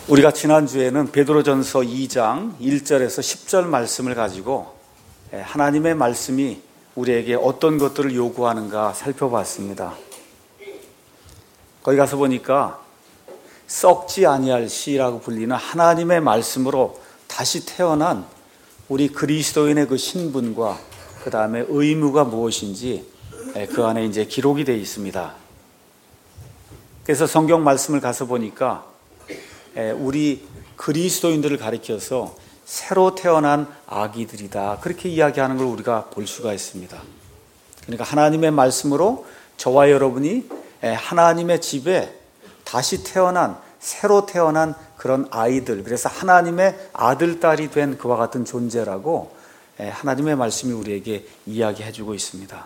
우리가 지난주에는 베드로전서 2장 1절에서 10절 말씀을 가지고 하나님의 말씀이 우리에게 어떤 것들을 요구하는가 살펴봤습니다. 거기 가서 보니까 썩지 아니할 씨라고 불리는 하나님의 말씀으로 다시 태어난 우리 그리스도인의 그 신분과 그 다음에 의무가 무엇인지 그 안에 이제 기록이 되어 있습니다. 그래서 성경 말씀을 가서 보니까 우리 그리스도인들을 가리켜서 새로 태어난 아기들이다, 그렇게 이야기하는 걸 우리가 볼 수가 있습니다. 그러니까 하나님의 말씀으로 저와 여러분이 하나님의 집에 다시 태어난, 새로 태어난 그런 아이들, 그래서 하나님의 아들, 딸이 된 그와 같은 존재라고 하나님의 말씀이 우리에게 이야기해주고 있습니다.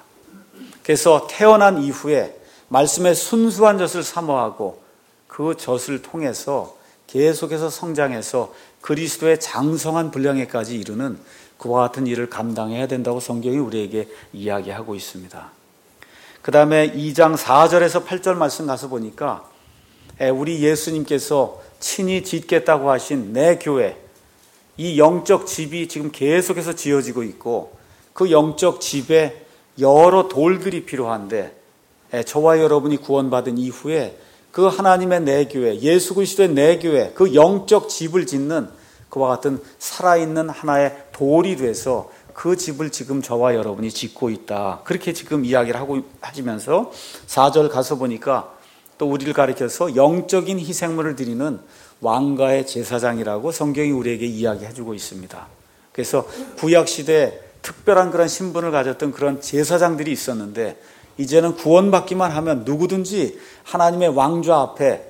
그래서 태어난 이후에 말씀의 순수한 젖을 사모하고 그 젖을 통해서 계속해서 성장해서 그리스도의 장성한 분량에까지 이르는 그와 같은 일을 감당해야 된다고 성경이 우리에게 이야기하고 있습니다. 그 다음에 2장 4절에서 8절 말씀 가서 보니까 우리 예수님께서 친히 짓겠다고 하신 내 교회, 이 영적 집이 지금 계속해서 지어지고 있고 그 영적 집에 여러 돌들이 필요한데 저와 여러분이 구원받은 이후에 그 하나님의 내 교회, 예수 그리스도의 내 교회, 그 영적 집을 짓는 그와 같은 살아있는 하나의 돌이 돼서 그 집을 지금 저와 여러분이 짓고 있다, 그렇게 지금 이야기를 하시면서 4절 가서 보니까 또 우리를 가리켜서 영적인 희생물을 드리는 왕가의 제사장이라고 성경이 우리에게 이야기해주고 있습니다. 그래서 구약시대에 특별한 그런 신분을 가졌던 그런 제사장들이 있었는데 이제는 구원받기만 하면 누구든지 하나님의 왕좌 앞에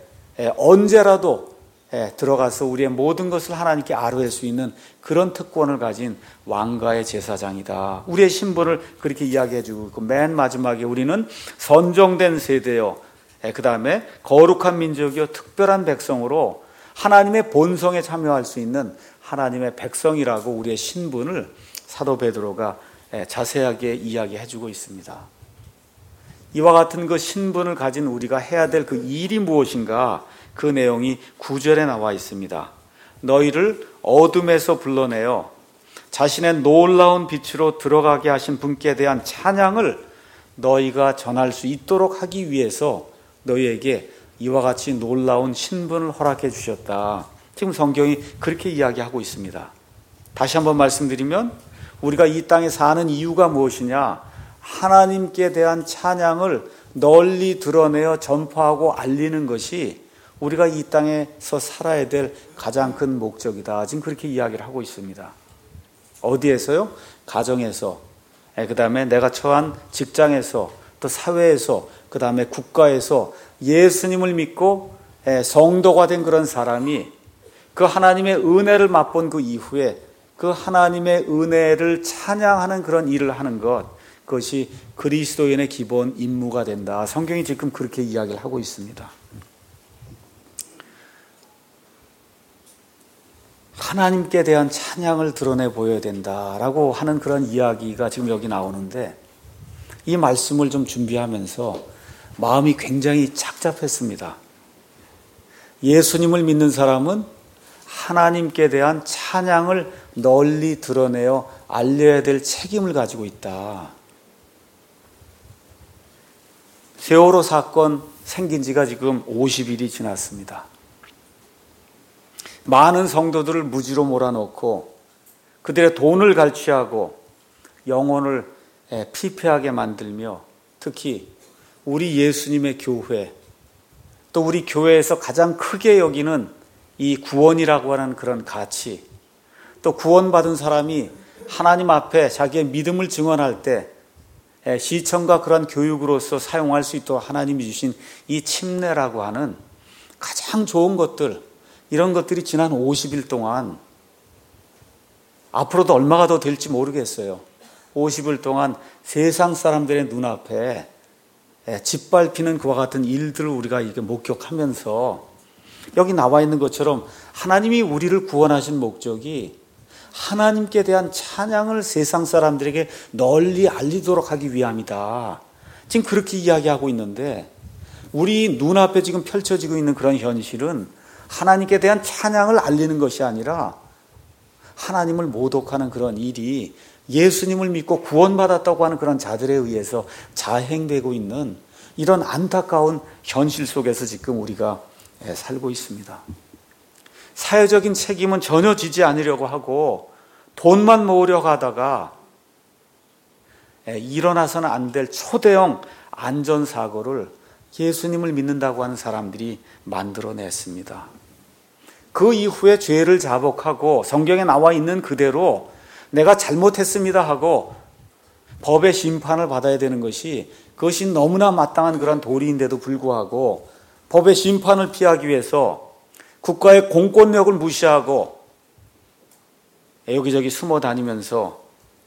언제라도 들어가서 우리의 모든 것을 하나님께 아뢰할 수 있는 그런 특권을 가진 왕가의 제사장이다, 우리의 신분을 그렇게 이야기해주고 있고, 맨 마지막에 우리는 선정된 세대요, 그 다음에 거룩한 민족이요 특별한 백성으로 하나님의 본성에 참여할 수 있는 하나님의 백성이라고 우리의 신분을 사도 베드로가 자세하게 이야기해주고 있습니다. 이와 같은 그 신분을 가진 우리가 해야 될 그 일이 무엇인가, 그 내용이 9절에 나와 있습니다. 너희를 어둠에서 불러내어 자신의 놀라운 빛으로 들어가게 하신 분께 대한 찬양을 너희가 전할 수 있도록 하기 위해서 너희에게 이와 같이 놀라운 신분을 허락해 주셨다. 지금 성경이 그렇게 이야기하고 있습니다. 다시 한번 말씀드리면 우리가 이 땅에 사는 이유가 무엇이냐? 하나님께 대한 찬양을 널리 드러내어 전파하고 알리는 것이 우리가 이 땅에서 살아야 될 가장 큰 목적이다. 지금 그렇게 이야기를 하고 있습니다. 어디에서요? 가정에서, 그 다음에 내가 처한 직장에서, 또 사회에서, 그 다음에 국가에서 예수님을 믿고 성도가 된 그런 사람이 그 하나님의 은혜를 맛본 그 이후에 그 하나님의 은혜를 찬양하는 그런 일을 하는 것, 그것이 그리스도인의 기본 임무가 된다. 성경이 지금 그렇게 이야기를 하고 있습니다. 하나님께 대한 찬양을 드러내 보여야 된다라고 하는 그런 이야기가 지금 여기 나오는데, 이 말씀을 좀 준비하면서 마음이 굉장히 착잡했습니다. 예수님을 믿는 사람은 하나님께 대한 찬양을 널리 드러내어 알려야 될 책임을 가지고 있다. 세월호 사건 생긴 지가 지금 50일이 지났습니다. 많은 성도들을 무지로 몰아넣고 그들의 돈을 갈취하고 영혼을 피폐하게 만들며, 특히 우리 예수님의 교회, 또 우리 교회에서 가장 크게 여기는 이 구원이라고 하는 그런 가치, 또 구원받은 사람이 하나님 앞에 자기의 믿음을 증언할 때 시청과 그런 교육으로서 사용할 수 있도록 하나님이 주신 이 침례라고 하는 가장 좋은 것들, 이런 것들이 지난 50일 동안, 앞으로도 얼마가 더 될지 모르겠어요. 50일 동안 세상 사람들의 눈앞에 짓밟히는 그와 같은 일들을 우리가 이렇게 목격하면서, 여기 나와 있는 것처럼 하나님이 우리를 구원하신 목적이 하나님께 대한 찬양을 세상 사람들에게 널리 알리도록 하기 위함이다. 지금 그렇게 이야기하고 있는데, 우리 눈앞에 지금 펼쳐지고 있는 그런 현실은 하나님께 대한 찬양을 알리는 것이 아니라 하나님을 모독하는 그런 일이 예수님을 믿고 구원받았다고 하는 그런 자들에 의해서 자행되고 있는 이런 안타까운 현실 속에서 지금 우리가 살고 있습니다. 사회적인 책임은 전혀 지지 않으려고 하고 돈만 모으려고 하다가 일어나서는 안 될 초대형 안전사고를 예수님을 믿는다고 하는 사람들이 만들어냈습니다. 그 이후에 죄를 자복하고 성경에 나와 있는 그대로 내가 잘못했습니다 하고 법의 심판을 받아야 되는 것이 그것이 너무나 마땅한 그런 도리인데도 불구하고 법의 심판을 피하기 위해서 국가의 공권력을 무시하고 여기저기 숨어 다니면서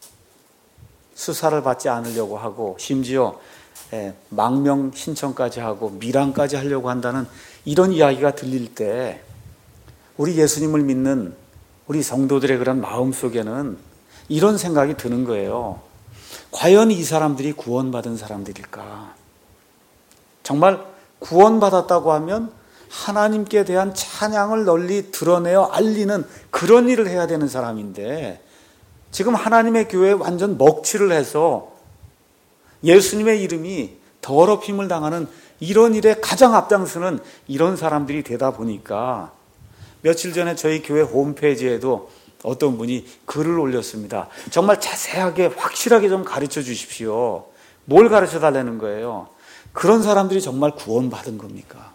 수사를 받지 않으려고 하고 심지어 망명 신청까지 하고 밀항까지 하려고 한다는 이런 이야기가 들릴 때 우리 예수님을 믿는 우리 성도들의 그런 마음속에는 이런 생각이 드는 거예요. 과연 이 사람들이 구원받은 사람들일까? 정말 구원받았다고 하면 하나님께 대한 찬양을 널리 드러내어 알리는 그런 일을 해야 되는 사람인데 지금 하나님의 교회에 완전 먹칠을 해서 예수님의 이름이 더럽힘을 당하는 이런 일에 가장 앞장서는 이런 사람들이 되다 보니까 며칠 전에 저희 교회 홈페이지에도 어떤 분이 글을 올렸습니다. 정말 자세하게 확실하게 좀 가르쳐 주십시오. 뭘 가르쳐 달라는 거예요? 그런 사람들이 정말 구원받은 겁니까?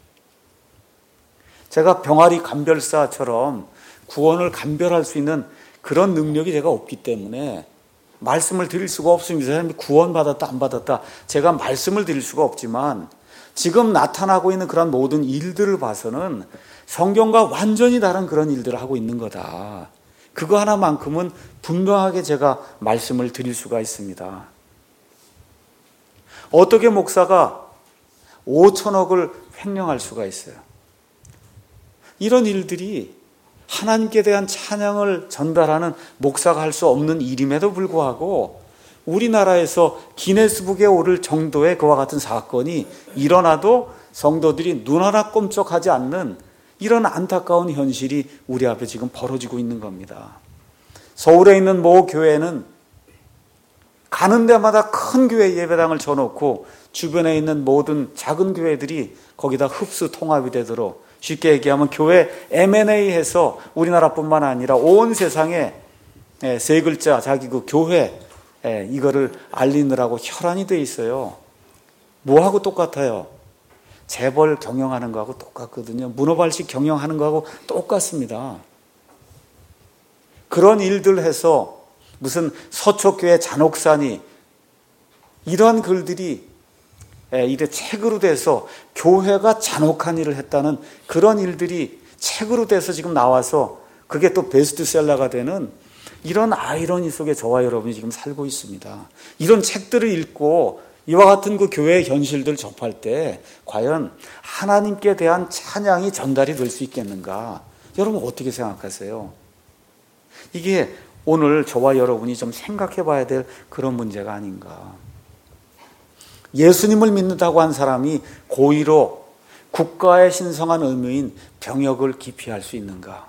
제가 병아리 감별사처럼 구원을 감별할 수 있는 그런 능력이 제가 없기 때문에 말씀을 드릴 수가 없습니다. 사람이 구원받았다 안 받았다 제가 말씀을 드릴 수가 없지만 지금 나타나고 있는 그런 모든 일들을 봐서는 성경과 완전히 다른 그런 일들을 하고 있는 거다. 그거 하나만큼은 분명하게 제가 말씀을 드릴 수가 있습니다. 어떻게 목사가 5천억을 횡령할 수가 있어요? 이런 일들이 하나님께 대한 찬양을 전달하는 목사가 할 수 없는 일임에도 불구하고 우리나라에서 기네스북에 오를 정도의 그와 같은 사건이 일어나도 성도들이 눈 하나 꼼짝하지 않는 이런 안타까운 현실이 우리 앞에 지금 벌어지고 있는 겁니다. 서울에 있는 모 교회는 가는 데마다 큰 교회 예배당을 쳐놓고 주변에 있는 모든 작은 교회들이 거기다 흡수 통합이 되도록 쉽게 얘기하면 교회 M&A 해서 우리나라뿐만 아니라 온 세상에 세 글자 자기 그 교회 이거를 알리느라고 혈안이 돼 있어요. 뭐하고 똑같아요? 재벌 경영하는 거하고 똑같거든요. 문어발식 경영하는 거하고 똑같습니다. 그런 일들 해서 무슨 서초교회 잔혹사니 이런 글들이 이래 책으로 돼서 교회가 잔혹한 일을 했다는 그런 일들이 책으로 돼서 지금 나와서 그게 또 베스트셀러가 되는 이런 아이러니 속에 저와 여러분이 지금 살고 있습니다. 이런 책들을 읽고 이와 같은 그 교회의 현실들을 접할 때 과연 하나님께 대한 찬양이 전달이 될 수 있겠는가? 여러분 어떻게 생각하세요? 이게 오늘 저와 여러분이 좀 생각해 봐야 될 그런 문제가 아닌가. 예수님을 믿는다고 한 사람이 고의로 국가의 신성한 의무인 병역을 기피할 수 있는가?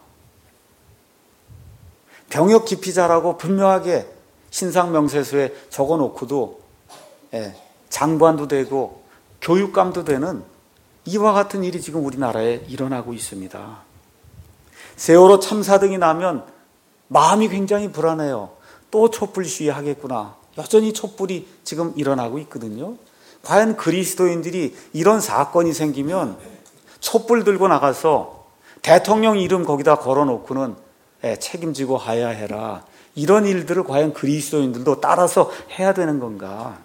병역 기피자라고 분명하게 신상명세서에 적어놓고도 장관도 되고 교육감도 되는 이와 같은 일이 지금 우리나라에 일어나고 있습니다. 세월호 참사 등이 나면 마음이 굉장히 불안해요. 또 촛불 시위 하겠구나. 여전히 촛불이 지금 일어나고 있거든요. 과연 그리스도인들이 이런 사건이 생기면 촛불 들고 나가서 대통령 이름 거기다 걸어놓고는 책임지고 하야 해라. 이런 일들을 과연 그리스도인들도 따라서 해야 되는 건가?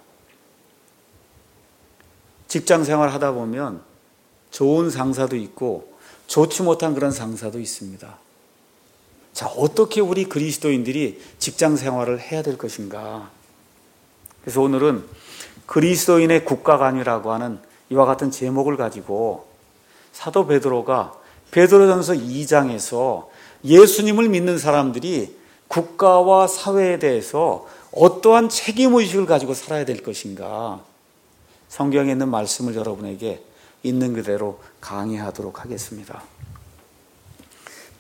직장 생활 하다 보면 좋은 상사도 있고 좋지 못한 그런 상사도 있습니다. 자, 어떻게 우리 그리스도인들이 직장 생활을 해야 될 것인가? 그래서 오늘은 그리스도인의 국가관이라고 하는 이와 같은 제목을 가지고 사도 베드로가 베드로전서 2장에서 예수님을 믿는 사람들이 국가와 사회에 대해서 어떠한 책임의식을 가지고 살아야 될 것인가? 성경에 있는 말씀을 여러분에게 있는 그대로 강의하도록 하겠습니다.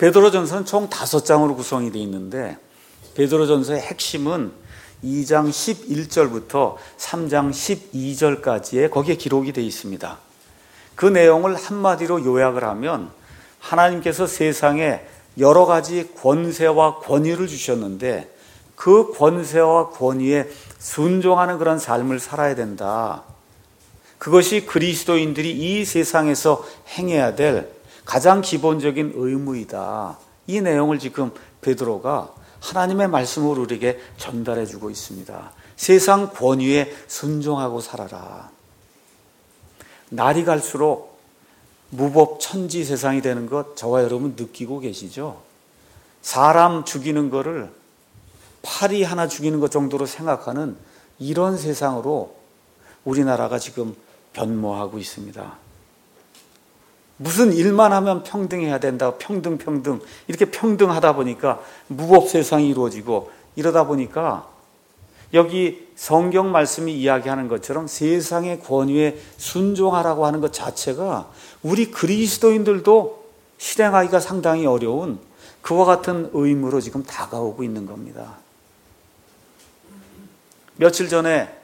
베드로전서는 총 5장으로 구성이 되어 있는데 베드로전서의 핵심은 2장 11절부터 3장 12절까지에 거기에 기록이 되어 있습니다. 그 내용을 한마디로 요약을 하면 하나님께서 세상에 여러 가지 권세와 권위를 주셨는데 그 권세와 권위에 순종하는 그런 삶을 살아야 된다. 그것이 그리스도인들이 이 세상에서 행해야 될 가장 기본적인 의무이다. 이 내용을 지금 베드로가 하나님의 말씀으로 우리에게 전달해 주고 있습니다. 세상 권위에 순종하고 살아라. 날이 갈수록 무법천지 세상이 되는 것 저와 여러분 느끼고 계시죠? 사람 죽이는 거를 파리 하나 죽이는 것 정도로 생각하는 이런 세상으로 우리나라가 지금 변모하고 있습니다. 무슨 일만 하면 평등해야 된다. 평등 이렇게 평등하다 보니까 무법 세상이 이루어지고 이러다 보니까 여기 성경 말씀이 이야기하는 것처럼 세상의 권위에 순종하라고 하는 것 자체가 우리 그리스도인들도 실행하기가 상당히 어려운 그와 같은 의무로 지금 다가오고 있는 겁니다. 며칠 전에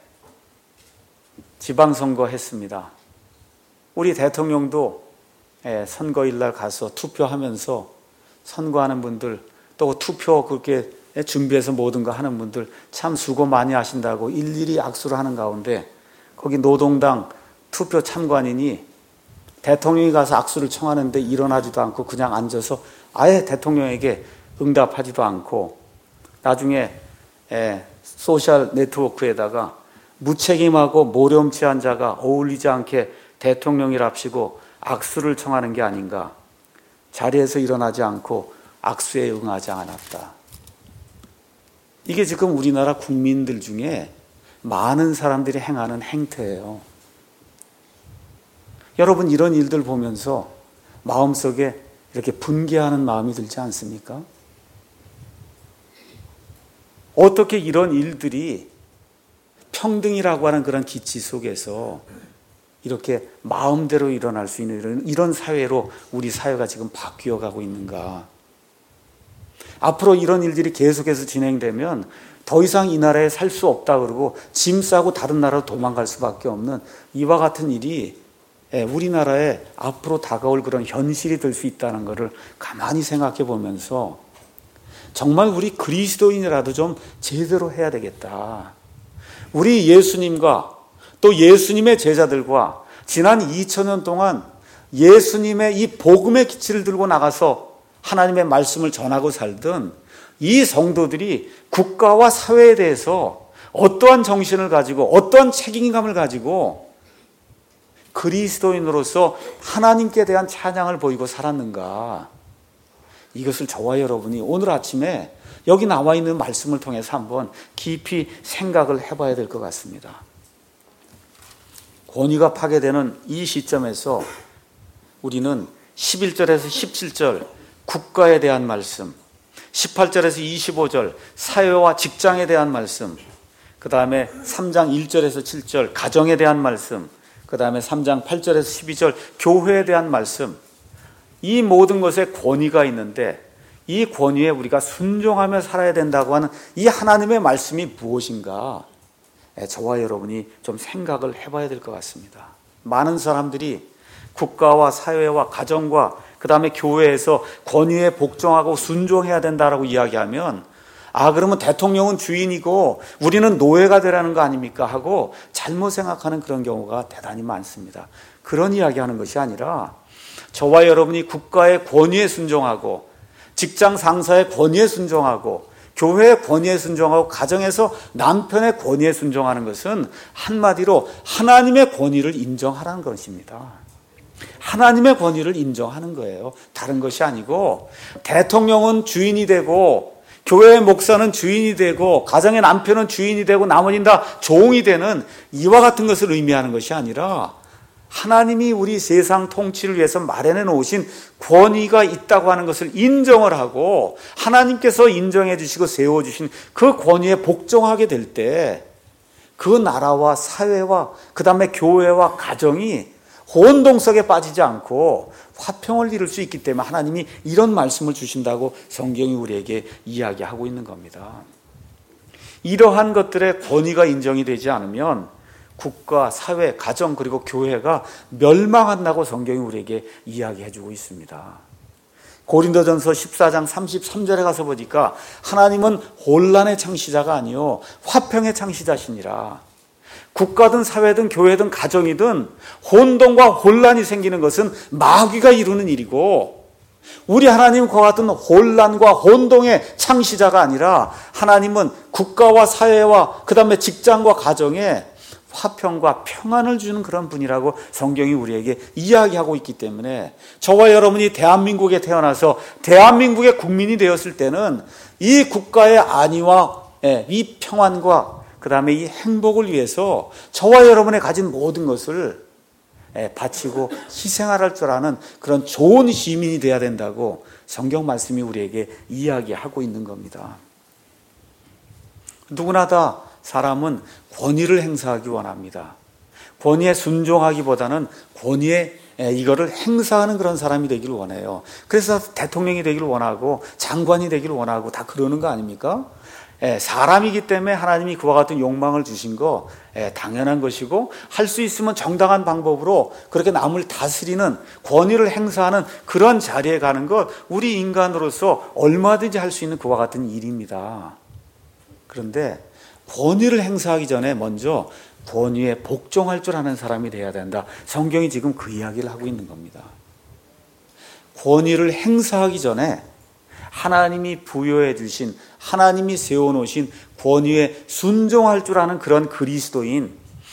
지방선거 했습니다. 우리 대통령도 선거일날 가서 투표하면서 선거하는 분들 또 투표 그렇게 준비해서 모든 거 하는 분들 참 수고 많이 하신다고 일일이 악수를 하는 가운데 거기 노동당 투표 참관인이 대통령이 가서 악수를 청하는데 일어나지도 않고 그냥 앉아서 아예 대통령에게 응답하지도 않고 나중에 소셜 네트워크에다가 무책임하고 모렴치한 자가 어울리지 않게 대통령이랍시고 악수를 청하는 게 아닌가. 자리에서 일어나지 않고 악수에 응하지 않았다. 이게 지금 우리나라 국민들 중에 많은 사람들이 행하는 행태예요. 여러분 이런 일들 보면서 마음속에 이렇게 분개하는 마음이 들지 않습니까? 어떻게 이런 일들이 평등이라고 하는 그런 기치 속에서 이렇게 마음대로 일어날 수 있는 이런 사회로 우리 사회가 지금 바뀌어 가고 있는가? 앞으로 이런 일들이 계속해서 진행되면 더 이상 이 나라에 살 수 없다 그러고 짐 싸고 다른 나라로 도망갈 수밖에 없는 이와 같은 일이 우리나라에 앞으로 다가올 그런 현실이 될 수 있다는 것을 가만히 생각해 보면서 정말 우리 그리스도인이라도 좀 제대로 해야 되겠다. 우리 예수님과 또 예수님의 제자들과 지난 2000년 동안 예수님의 이 복음의 기치를 들고 나가서 하나님의 말씀을 전하고 살던 이 성도들이 국가와 사회에 대해서 어떠한 정신을 가지고 어떠한 책임감을 가지고 그리스도인으로서 하나님께 대한 찬양을 보이고 살았는가. 이것을 저와 여러분이 오늘 아침에 여기 나와 있는 말씀을 통해서 한번 깊이 생각을 해봐야 될 것 같습니다. 권위가 파괴되는 이 시점에서 우리는 11절에서 17절 국가에 대한 말씀, 18절에서 25절 사회와 직장에 대한 말씀, 그 다음에 3장 1절에서 7절 가정에 대한 말씀, 그 다음에 3장 8절에서 12절 교회에 대한 말씀, 이 모든 것에 권위가 있는데 이 권위에 우리가 순종하며 살아야 된다고 하는 이 하나님의 말씀이 무엇인가? 저와 여러분이 좀 생각을 해봐야 될 것 같습니다. 많은 사람들이 국가와 사회와 가정과 그 다음에 교회에서 권위에 복종하고 순종해야 된다라고 이야기하면 그러면 대통령은 주인이고 우리는 노예가 되라는 거 아닙니까? 하고 잘못 생각하는 그런 경우가 대단히 많습니다. 그런 이야기하는 것이 아니라 저와 여러분이 국가의 권위에 순종하고 직장 상사의 권위에 순종하고 교회의 권위에 순종하고 가정에서 남편의 권위에 순종하는 것은 한마디로 하나님의 권위를 인정하라는 것입니다. 하나님의 권위를 인정하는 거예요. 다른 것이 아니고 대통령은 주인이 되고 교회의 목사는 주인이 되고 가정의 남편은 주인이 되고 나머지는 다 종이 되는 이와 같은 것을 의미하는 것이 아니라 하나님이 우리 세상 통치를 위해서 마련해 놓으신 권위가 있다고 하는 것을 인정을 하고 하나님께서 인정해 주시고 세워주신 그 권위에 복종하게 될 때 그 나라와 사회와 그 다음에 교회와 가정이 혼동성에 빠지지 않고 화평을 이룰 수 있기 때문에 하나님이 이런 말씀을 주신다고 성경이 우리에게 이야기하고 있는 겁니다. 이러한 것들의 권위가 인정이 되지 않으면 국가, 사회, 가정 그리고 교회가 멸망한다고 성경이 우리에게 이야기해주고 있습니다. 고린도전서 14장 33절에 가서 보니까 하나님은 혼란의 창시자가 아니요 화평의 창시자시니라. 국가든 사회든 교회든 가정이든 혼돈과 혼란이 생기는 것은 마귀가 이루는 일이고, 우리 하나님은 그와 같은 혼란과 혼동의 창시자가 아니라 하나님은 국가와 사회와 그 다음에 직장과 가정에 화평과 평안을 주는 그런 분이라고 성경이 우리에게 이야기하고 있기 때문에 저와 여러분이 대한민국에 태어나서 대한민국의 국민이 되었을 때는 이 국가의 안위와 이 평안과 그 다음에 이 행복을 위해서 저와 여러분의 가진 모든 것을 바치고 희생할 줄 아는 그런 좋은 시민이 되어야 된다고 성경 말씀이 우리에게 이야기하고 있는 겁니다. 누구나 다 사람은 권위를 행사하기 원합니다. 권위에 순종하기보다는 권위에 이거를 행사하는 그런 사람이 되기를 원해요. 그래서 대통령이 되기를 원하고 장관이 되기를 원하고 다 그러는 거 아닙니까? 사람이기 때문에 하나님이 그와 같은 욕망을 주신 거 당연한 것이고, 할 수 있으면 정당한 방법으로 그렇게 남을 다스리는 권위를 행사하는 그런 자리에 가는 것, 우리 인간으로서 얼마든지 할 수 있는 그와 같은 일입니다. 그런데 권위를 행사하기 전에 먼저 권위에 복종할 줄 아는 사람이 되어야 된다. 성경이 지금 그 이야기를 하고 있는 겁니다. 권위를 행사하기 전에 하나님이 부여해 주신, 하나님이 세워놓으신 권위에 순종할 줄 아는 그런 그리스도인이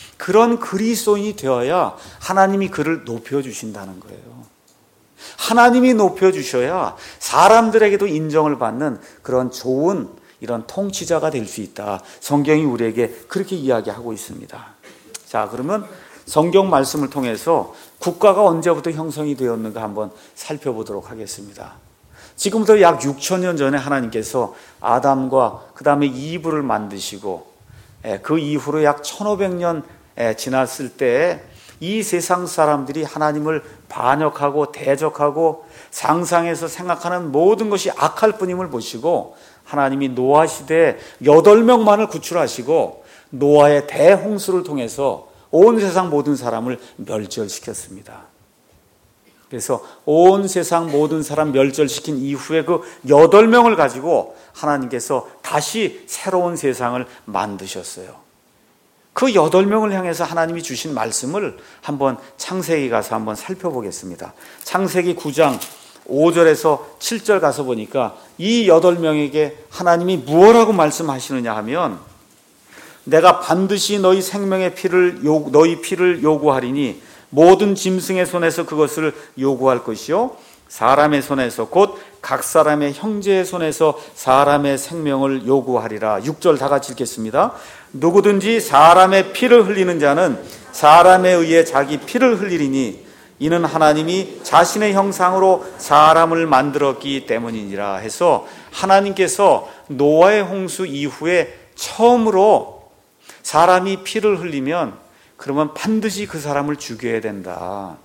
되어야 하나님이 그를 높여주신다는 거예요. 하나님이 높여주셔야 사람들에게도 인정을 받는 그런 좋은 이런 통치자가 될 수 있다. 성경이 우리에게 그렇게 이야기하고 있습니다. 자, 그러면 성경 말씀을 통해서 국가가 언제부터 형성이 되었는가 한번 살펴보도록 하겠습니다. 지금부터 약 6,000년 전에 하나님께서 아담과 그 다음에 이브를 만드시고, 그 이후로 약 1,500년 지났을 때 이 세상 사람들이 하나님을 반역하고 대적하고 상상해서 생각하는 모든 것이 악할 뿐임을 보시고, 하나님이 노아 시대에 8명만을 구출하시고 노아의 대홍수를 통해서 온 세상 모든 사람을 멸절시켰습니다. 그래서 온 세상 모든 사람 멸절시킨 이후에 그 8명을 가지고 하나님께서 다시 새로운 세상을 만드셨어요. 그 8명을 향해서 하나님이 주신 말씀을 한번 창세기 가서 한번 살펴보겠습니다. 창세기 9장 5절에서 7절 가서 보니까 이 8명에게 하나님이 무엇라고 말씀하시느냐 하면, 내가 반드시 너희 생명의 너희 피를 요구하리니 모든 짐승의 손에서 그것을 요구할 것이요 사람의 손에서 곧 각 사람의 형제의 손에서 사람의 생명을 요구하리라. 6절 다 같이 읽겠습니다. 누구든지 사람의 피를 흘리는 자는 사람에 의해 자기 피를 흘리리니 이는 하나님이 자신의 형상으로 사람을 만들었기 때문이니라 해서, 하나님께서 노아의 홍수 이후에 처음으로 사람이 피를 흘리면 그러면 반드시 그 사람을 죽여야 된다.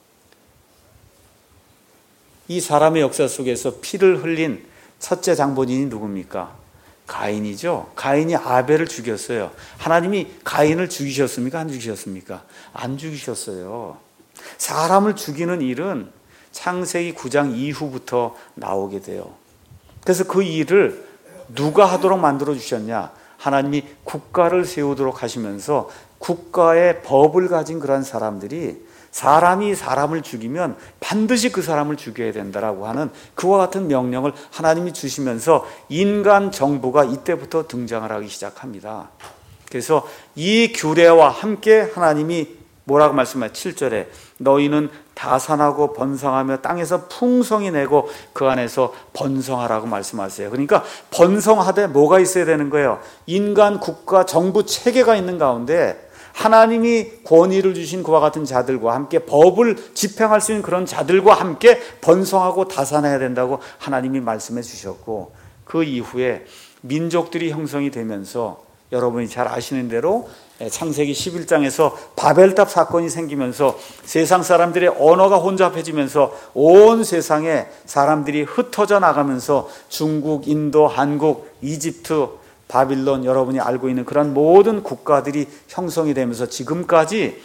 이 사람의 역사 속에서 피를 흘린 첫째 장본인이 누굽니까? 가인이죠. 가인이 아벨을 죽였어요. 하나님이 가인을 죽이셨습니까? 안 죽이셨습니까? 안 죽이셨어요. 사람을 죽이는 일은 창세기 9장 이후부터 나오게 돼요. 그래서 그 일을 누가 하도록 만들어 주셨냐? 하나님이 국가를 세우도록 하시면서 국가의 법을 가진 그런 사람들이 사람이 사람을 죽이면 반드시 그 사람을 죽여야 된다라고 하는 그와 같은 명령을 하나님이 주시면서 인간 정부가 이때부터 등장을 하기 시작합니다. 그래서 이 규례와 함께 하나님이 뭐라고 말씀하세요? 7절에 너희는 다산하고 번성하며 땅에서 풍성히 내고 그 안에서 번성하라고 말씀하세요. 그러니까 번성하되 뭐가 있어야 되는 거예요? 인간, 국가, 정부 체계가 있는 가운데 하나님이 권위를 주신 그와 같은 자들과 함께 법을 집행할 수 있는 그런 자들과 함께 번성하고 다산해야 된다고 하나님이 말씀해 주셨고, 그 이후에 민족들이 형성이 되면서 여러분이 잘 아시는 대로 창세기 11장에서 바벨탑 사건이 생기면서 세상 사람들의 언어가 혼잡해지면서 온 세상에 사람들이 흩어져 나가면서 중국, 인도, 한국, 이집트, 바빌론, 여러분이 알고 있는 그런 모든 국가들이 형성이 되면서 지금까지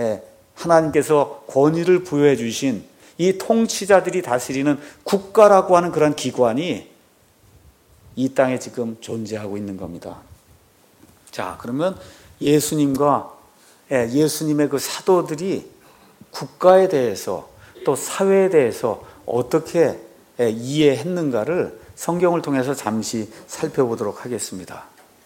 하나님께서 권위를 부여해 주신 이 통치자들이 다스리는 국가라고 하는 그런 기관이 이 땅에 지금 존재하고 있는 겁니다. 자, 그러면 예수님과 예수님의 그 사도들이 국가에 대해서 또 사회에 대해서 어떻게 이해했는가를 성경을 통해서 잠시 살펴보도록 하겠습니다.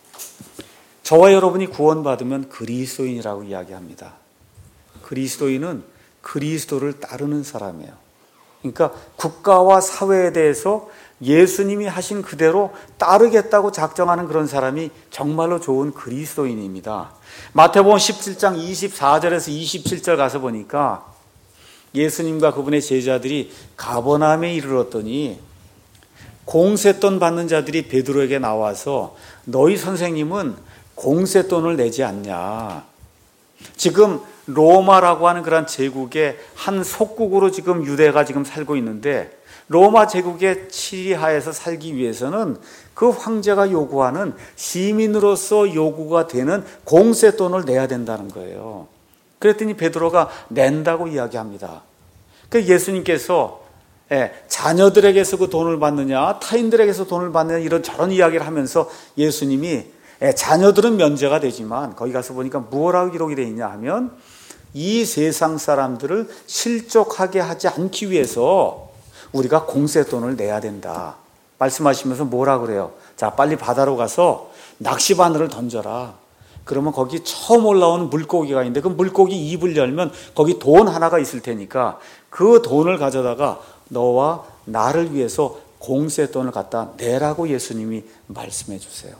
저와 여러분이 구원받으면 그리스도인이라고 이야기합니다. 그리스도인은 그리스도를 따르는 사람이에요. 그러니까 국가와 사회에 대해서 예수님이 하신 그대로 따르겠다고 작정하는 그런 사람이 정말로 좋은 그리스도인입니다. 마태복음 17장 24절에서 27절 가서 보니까 예수님과 그분의 제자들이 가버나움에 이르렀더니 공세돈 받는 자들이 베드로에게 나와서 너희 선생님은 공세돈을 내지 않냐. 지금 로마라고 하는 그런 제국의 한 속국으로 지금 유대가 지금 살고 있는데 로마 제국의 치리하에서 살기 위해서는 그 황제가 요구하는 시민으로서 요구가 되는 공세돈을 내야 된다는 거예요. 그랬더니 베드로가 낸다고 이야기합니다. 그 예수님께서 자녀들에게서 그 돈을 받느냐 타인들에게서 돈을 받느냐 이런 저런 이야기를 하면서 예수님이 자녀들은 면제가 되지만 거기 가서 보니까 뭐라고 기록이 되어 있냐 하면 이 세상 사람들을 실족하게 하지 않기 위해서 우리가 공세돈을 내야 된다 말씀하시면서 뭐라 그래요? 자, 빨리 바다로 가서 낚시바늘을 던져라. 그러면 거기 처음 올라오는 물고기가 있는데 그 물고기 입을 열면 거기 돈 하나가 있을 테니까 그 돈을 가져다가 너와 나를 위해서 공세돈을 갖다 내라고 예수님이 말씀해 주세요.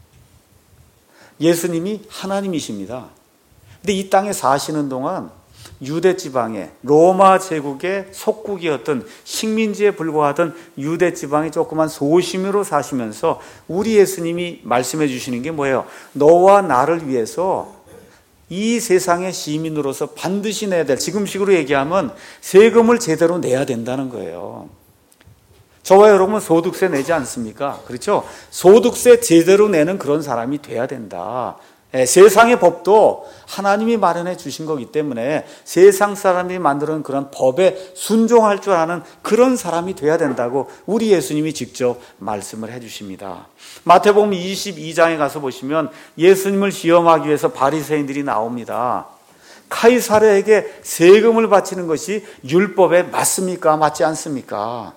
예수님이 하나님이십니다. 근데 이 땅에 사시는 동안 유대 지방에 로마 제국의 속국이었던 식민지에 불과하던 유대 지방의 조그만 소심으로 사시면서 우리 예수님이 말씀해 주시는 게 뭐예요? 너와 나를 위해서 이 세상의 시민으로서 반드시 내야 될, 지금식으로 얘기하면 세금을 제대로 내야 된다는 거예요. 저와 여러분은 소득세 내지 않습니까? 그렇죠? 소득세 제대로 내는 그런 사람이 돼야 된다. 세상의 법도 하나님이 마련해 주신 거기 때문에 세상 사람이 만드는 그런 법에 순종할 줄 아는 그런 사람이 돼야 된다고 우리 예수님이 직접 말씀을 해 주십니다. 마태복음 22장에 가서 보시면 예수님을 시험하기 위해서 바리새인들이 나옵니다. 카이사르에게 세금을 바치는 것이 율법에 맞습니까? 맞지 않습니까?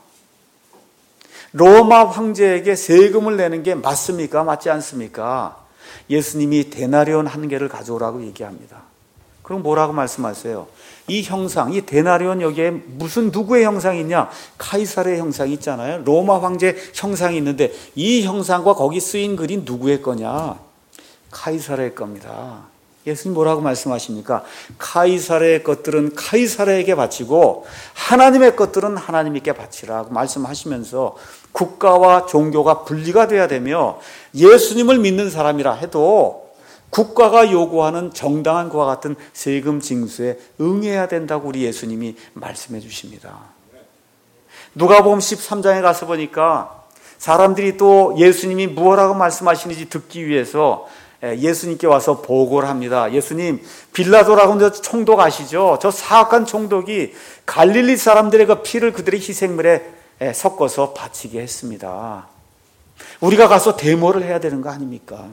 로마 황제에게 세금을 내는 게 맞습니까? 맞지 않습니까? 예수님이 데나리온 한 개를 가져오라고 얘기합니다. 그럼 뭐라고 말씀하세요? 이 형상, 이 데나리온 여기에 무슨 누구의 형상이 있냐? 카이사르의 형상이 있잖아요. 로마 황제 형상이 있는데 이 형상과 거기 쓰인 글이 누구의 거냐? 카이사르의 겁니다. 예수님 뭐라고 말씀하십니까? 카이사르의 것들은 카이사르에게 바치고 하나님의 것들은 하나님께 바치라고 말씀하시면서 국가와 종교가 분리가 돼야 되며 예수님을 믿는 사람이라 해도 국가가 요구하는 정당한 그와 같은 세금 징수에 응해야 된다고 우리 예수님이 말씀해 주십니다. 누가복음 13장에 가서 보니까 사람들이 또 예수님이 무엇라고 말씀하시는지 듣기 위해서 예수님께 와서 보고를 합니다. 예수님, 빌라도라고 하는 총독 아시죠? 저 사악한 총독이 갈릴리 사람들의 그 피를 그들의 희생물에 섞어서 바치게 했습니다. 우리가 가서 데모를 해야 되는 거 아닙니까?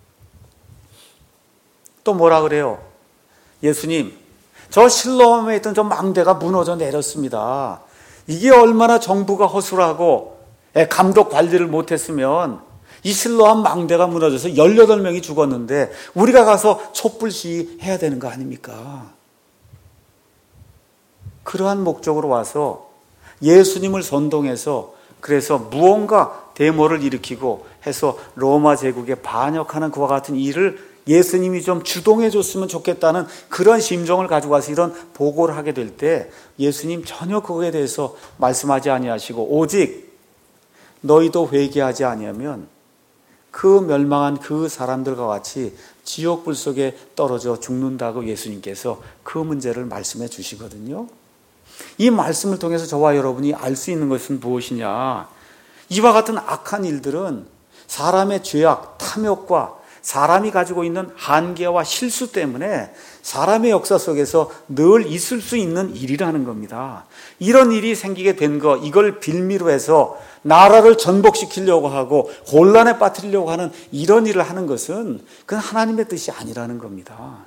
또 뭐라 그래요? 예수님, 저 실로암에 있던 저 망대가 무너져 내렸습니다. 이게 얼마나 정부가 허술하고 감독 관리를 못했으면 이 실로암 망대가 무너져서 18명이 죽었는데 우리가 가서 촛불 시위해야 되는 거 아닙니까? 그러한 목적으로 와서 예수님을 선동해서 그래서 무언가 데모를 일으키고 해서 로마 제국에 반역하는 그와 같은 일을 예수님이 좀 주동해 줬으면 좋겠다는 그런 심정을 가지고 와서 이런 보고를 하게 될 때 예수님 전혀 그거에 대해서 말씀하지 아니하시고 오직 너희도 회개하지 아니하면 그 멸망한 그 사람들과 같이 지옥불 속에 떨어져 죽는다고 예수님께서 그 문제를 말씀해 주시거든요. 이 말씀을 통해서 저와 여러분이 알 수 있는 것은 무엇이냐? 이와 같은 악한 일들은 사람의 죄악, 탐욕과 사람이 가지고 있는 한계와 실수 때문에 사람의 역사 속에서 늘 있을 수 있는 일이라는 겁니다. 이런 일이 생기게 된 거, 이걸 빌미로 해서 나라를 전복시키려고 하고 혼란에 빠뜨리려고 하는 이런 일을 하는 것은 그건 하나님의 뜻이 아니라는 겁니다.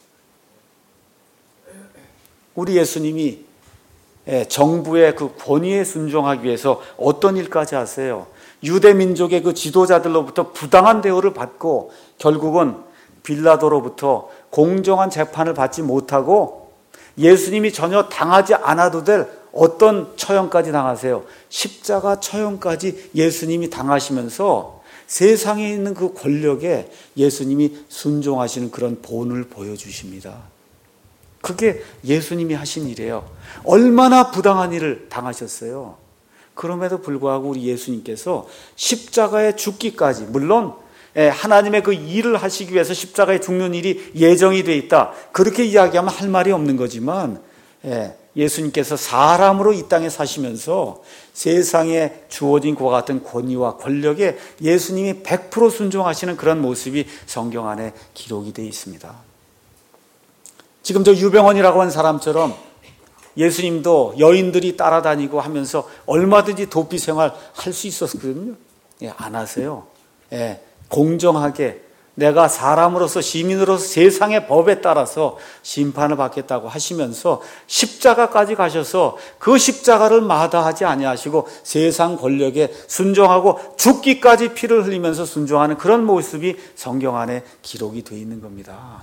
우리 예수님이 정부의 그 권위에 순종하기 위해서 어떤 일까지 하세요? 유대 민족의 그 지도자들로부터 부당한 대우를 받고 결국은 빌라도로부터 공정한 재판을 받지 못하고 예수님이 전혀 당하지 않아도 될 어떤 처형까지 당하세요. 십자가 처형까지 예수님이 당하시면서 세상에 있는 그 권력에 예수님이 순종하시는 그런 본을 보여주십니다. 그게 예수님이 하신 일이에요. 얼마나 부당한 일을 당하셨어요. 그럼에도 불구하고 우리 예수님께서 십자가에 죽기까지, 물론 하나님의 그 일을 하시기 위해서 십자가에 죽는 일이 예정이 돼 있다, 그렇게 이야기하면 할 말이 없는 거지만 예수님께서 사람으로 이 땅에 사시면서 세상에 주어진 그와 같은 권위와 권력에 예수님이 100% 순종하시는 그런 모습이 성경 안에 기록이 되어 있습니다. 지금 저 유병원이라고 한 사람처럼 예수님도 여인들이 따라다니고 하면서 얼마든지 도피 생활 할 수 있었거든요. 안 하세요. 공정하게 내가 사람으로서, 시민으로서 세상의 법에 따라서 심판을 받겠다고 하시면서 십자가까지 가셔서 그 십자가를 마다하지 아니하시고 세상 권력에 순종하고 죽기까지 피를 흘리면서 순종하는 그런 모습이 성경 안에 기록이 되어 있는 겁니다.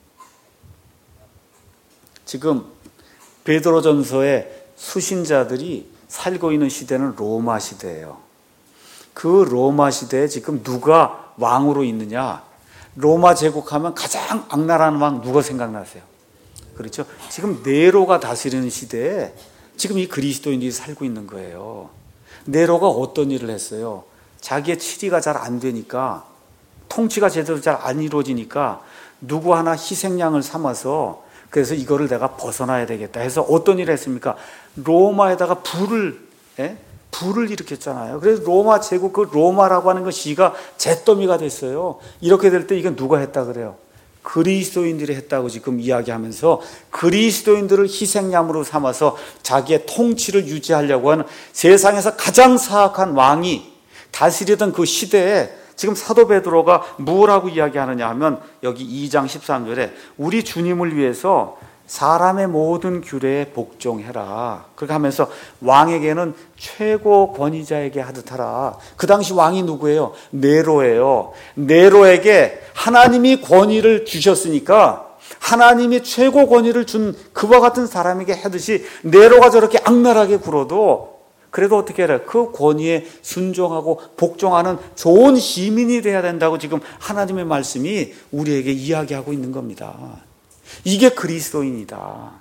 지금 베드로전서에 수신자들이 살고 있는 시대는 로마 시대예요. 그 로마 시대에 지금 누가 왕으로 있느냐? 로마 제국하면 가장 악랄한 왕 누가 생각나세요? 그렇죠? 지금 네로가 다스리는 시대에 지금 이 그리스도인들이 살고 있는 거예요. 네로가 어떤 일을 했어요? 자기의 치리가 잘 안 되니까, 통치가 제대로 잘 안 이루어지니까 누구 하나 희생양을 삼아서, 그래서 이거를 내가 벗어나야 되겠다 해서 어떤 일을 했습니까? 로마에다가 불을 일으켰잖아요. 그래서 로마 제국, 그 로마라고 하는 그 시가 잿더미가 됐어요. 이렇게 될 때 이건 누가 했다 그래요? 그리스도인들이 했다고 지금 이야기하면서 그리스도인들을 희생양으로 삼아서 자기의 통치를 유지하려고 하는 세상에서 가장 사악한 왕이 다스리던 그 시대에 지금 사도 베드로가 뭐라고 이야기하느냐 하면 여기 2장 13절에 우리 주님을 위해서 사람의 모든 규례에 복종해라. 그렇게 하면서 왕에게는 최고 권위자에게 하듯 하라. 그 당시 왕이 누구예요? 네로예요. 네로에게 하나님이 권위를 주셨으니까 하나님이 최고 권위를 준 그와 같은 사람에게 하듯이 네로가 저렇게 악랄하게 굴어도 그래도 어떻게 해라? 그 권위에 순종하고 복종하는 좋은 시민이 돼야 된다고 지금 하나님의 말씀이 우리에게 이야기하고 있는 겁니다. 이게 그리스도인이다.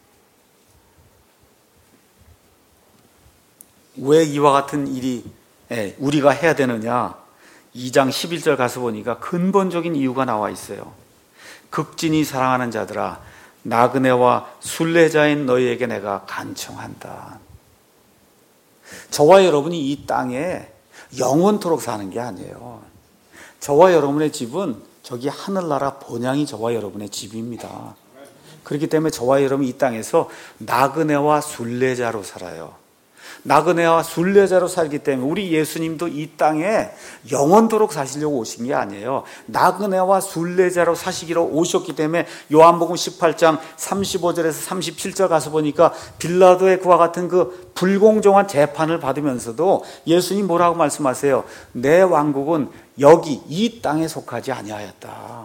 왜 이와 같은 일이 우리가 해야 되느냐? 2장 11절 가서 보니까 근본적인 이유가 나와 있어요. 극진히 사랑하는 자들아, 나그네와 순례자인 너희에게 내가 간청한다. 저와 여러분이 이 땅에 영원토록 사는 게 아니에요. 저와 여러분의 집은 저기 하늘나라 본향이 저와 여러분의 집입니다. 그렇기 때문에 저와 여러분이 이 땅에서 나그네와 순례자로 살아요. 나그네와 순례자로 살기 때문에 우리 예수님도 이 땅에 영원토록 사시려고 오신 게 아니에요. 나그네와 순례자로 사시기로 오셨기 때문에 요한복음 18장 35절에서 37절 가서 보니까 빌라도의 그와 같은 그 불공정한 재판을 받으면서도 예수님 뭐라고 말씀하세요? 내 왕국은 여기 이 땅에 속하지 아니하였다.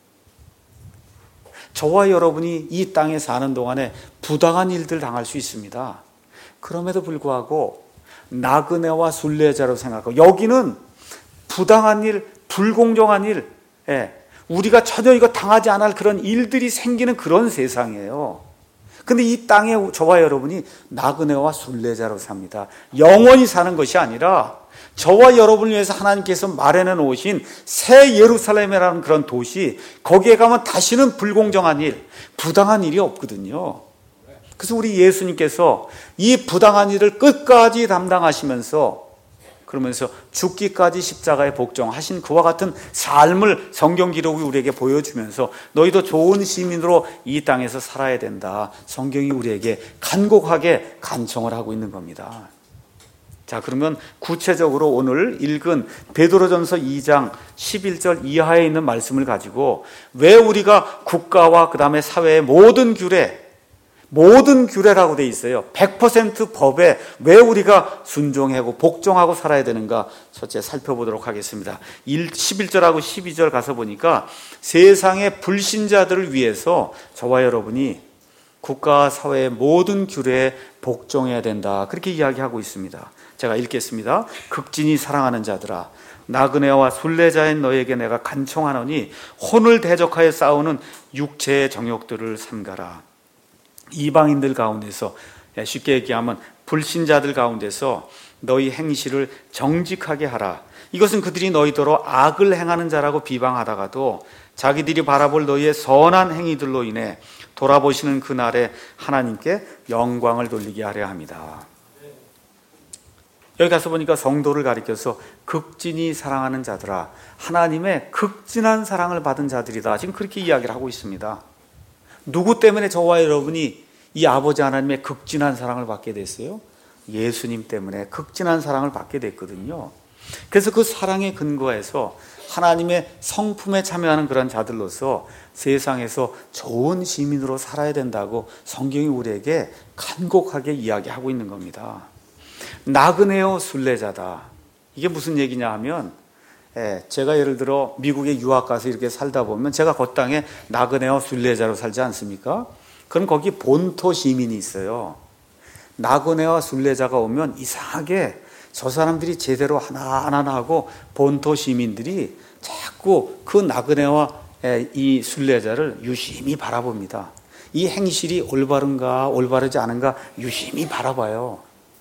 저와 여러분이 이 땅에 사는 동안에 부당한 일들 당할 수 있습니다. 그럼에도 불구하고 나그네와 순례자로 생각하고 여기는 부당한 일, 불공정한 일, 우리가 전혀 이거 당하지 않을 그런 일들이 생기는 그런 세상이에요. 근데 이 땅에 저와 여러분이 나그네와 순례자로 삽니다. 영원히 사는 것이 아니라 저와 여러분을 위해서 하나님께서 마련해 놓으신 새 예루살렘이라는 그런 도시, 거기에 가면 다시는 불공정한 일, 부당한 일이 없거든요. 그래서 우리 예수님께서 이 부당한 일을 끝까지 담당하시면서, 그러면서 죽기까지 십자가에 복종하신 그와 같은 삶을 성경 기록이 우리에게 보여주면서 너희도 좋은 시민으로 이 땅에서 살아야 된다, 성경이 우리에게 간곡하게 간청을 하고 있는 겁니다. 자, 그러면 구체적으로 오늘 읽은 베드로전서 2장 11절 이하에 있는 말씀을 가지고 왜 우리가 국가와 그 다음에 사회의 모든 규례라고 돼 있어요. 100% 법에 왜 우리가 순종하고 복종하고 살아야 되는가, 첫째 살펴보도록 하겠습니다. 11절하고 12절 가서 보니까 세상의 불신자들을 위해서 저와 여러분이 국가와 사회의 모든 규례에 복종해야 된다, 그렇게 이야기하고 있습니다. 제가 읽겠습니다. 극진히 사랑하는 자들아, 나그네와 순례자인 너에게 내가 간청하노니 혼을 대적하여 싸우는 육체의 정욕들을 삼가라. 이방인들 가운데서, 쉽게 얘기하면 불신자들 가운데서 너희 행실을 정직하게 하라. 이것은 그들이 너희더러 악을 행하는 자라고 비방하다가도 자기들이 바라볼 너희의 선한 행위들로 인해 돌아보시는 그날에 하나님께 영광을 돌리게 하려 합니다. 여기 가서 보니까 성도를 가리켜서 극진히 사랑하는 자들아, 하나님의 극진한 사랑을 받은 자들이다, 지금 그렇게 이야기를 하고 있습니다. 누구 때문에 저와 여러분이 이 아버지 하나님의 극진한 사랑을 받게 됐어요? 예수님 때문에 극진한 사랑을 받게 됐거든요. 그래서 그 사랑의 근거에서 하나님의 성품에 참여하는 그런 자들로서 세상에서 좋은 시민으로 살아야 된다고 성경이 우리에게 간곡하게 이야기하고 있는 겁니다. 나그네요 순례자다, 이게 무슨 얘기냐 하면, 제가 예를 들어 미국에 유학 가서 이렇게 살다 보면 제가 그 땅에 나그네와 순례자로 살지 않습니까? 그럼 거기 본토 시민이 있어요. 나그네와 순례자가 오면 이상하게 저 사람들이 제대로 하나하나 하고 본토 시민들이 자꾸 그 나그네와 이 순례자를 유심히 바라봅니다. 이 행실이 올바른가 올바르지 않은가 유심히 바라봐요.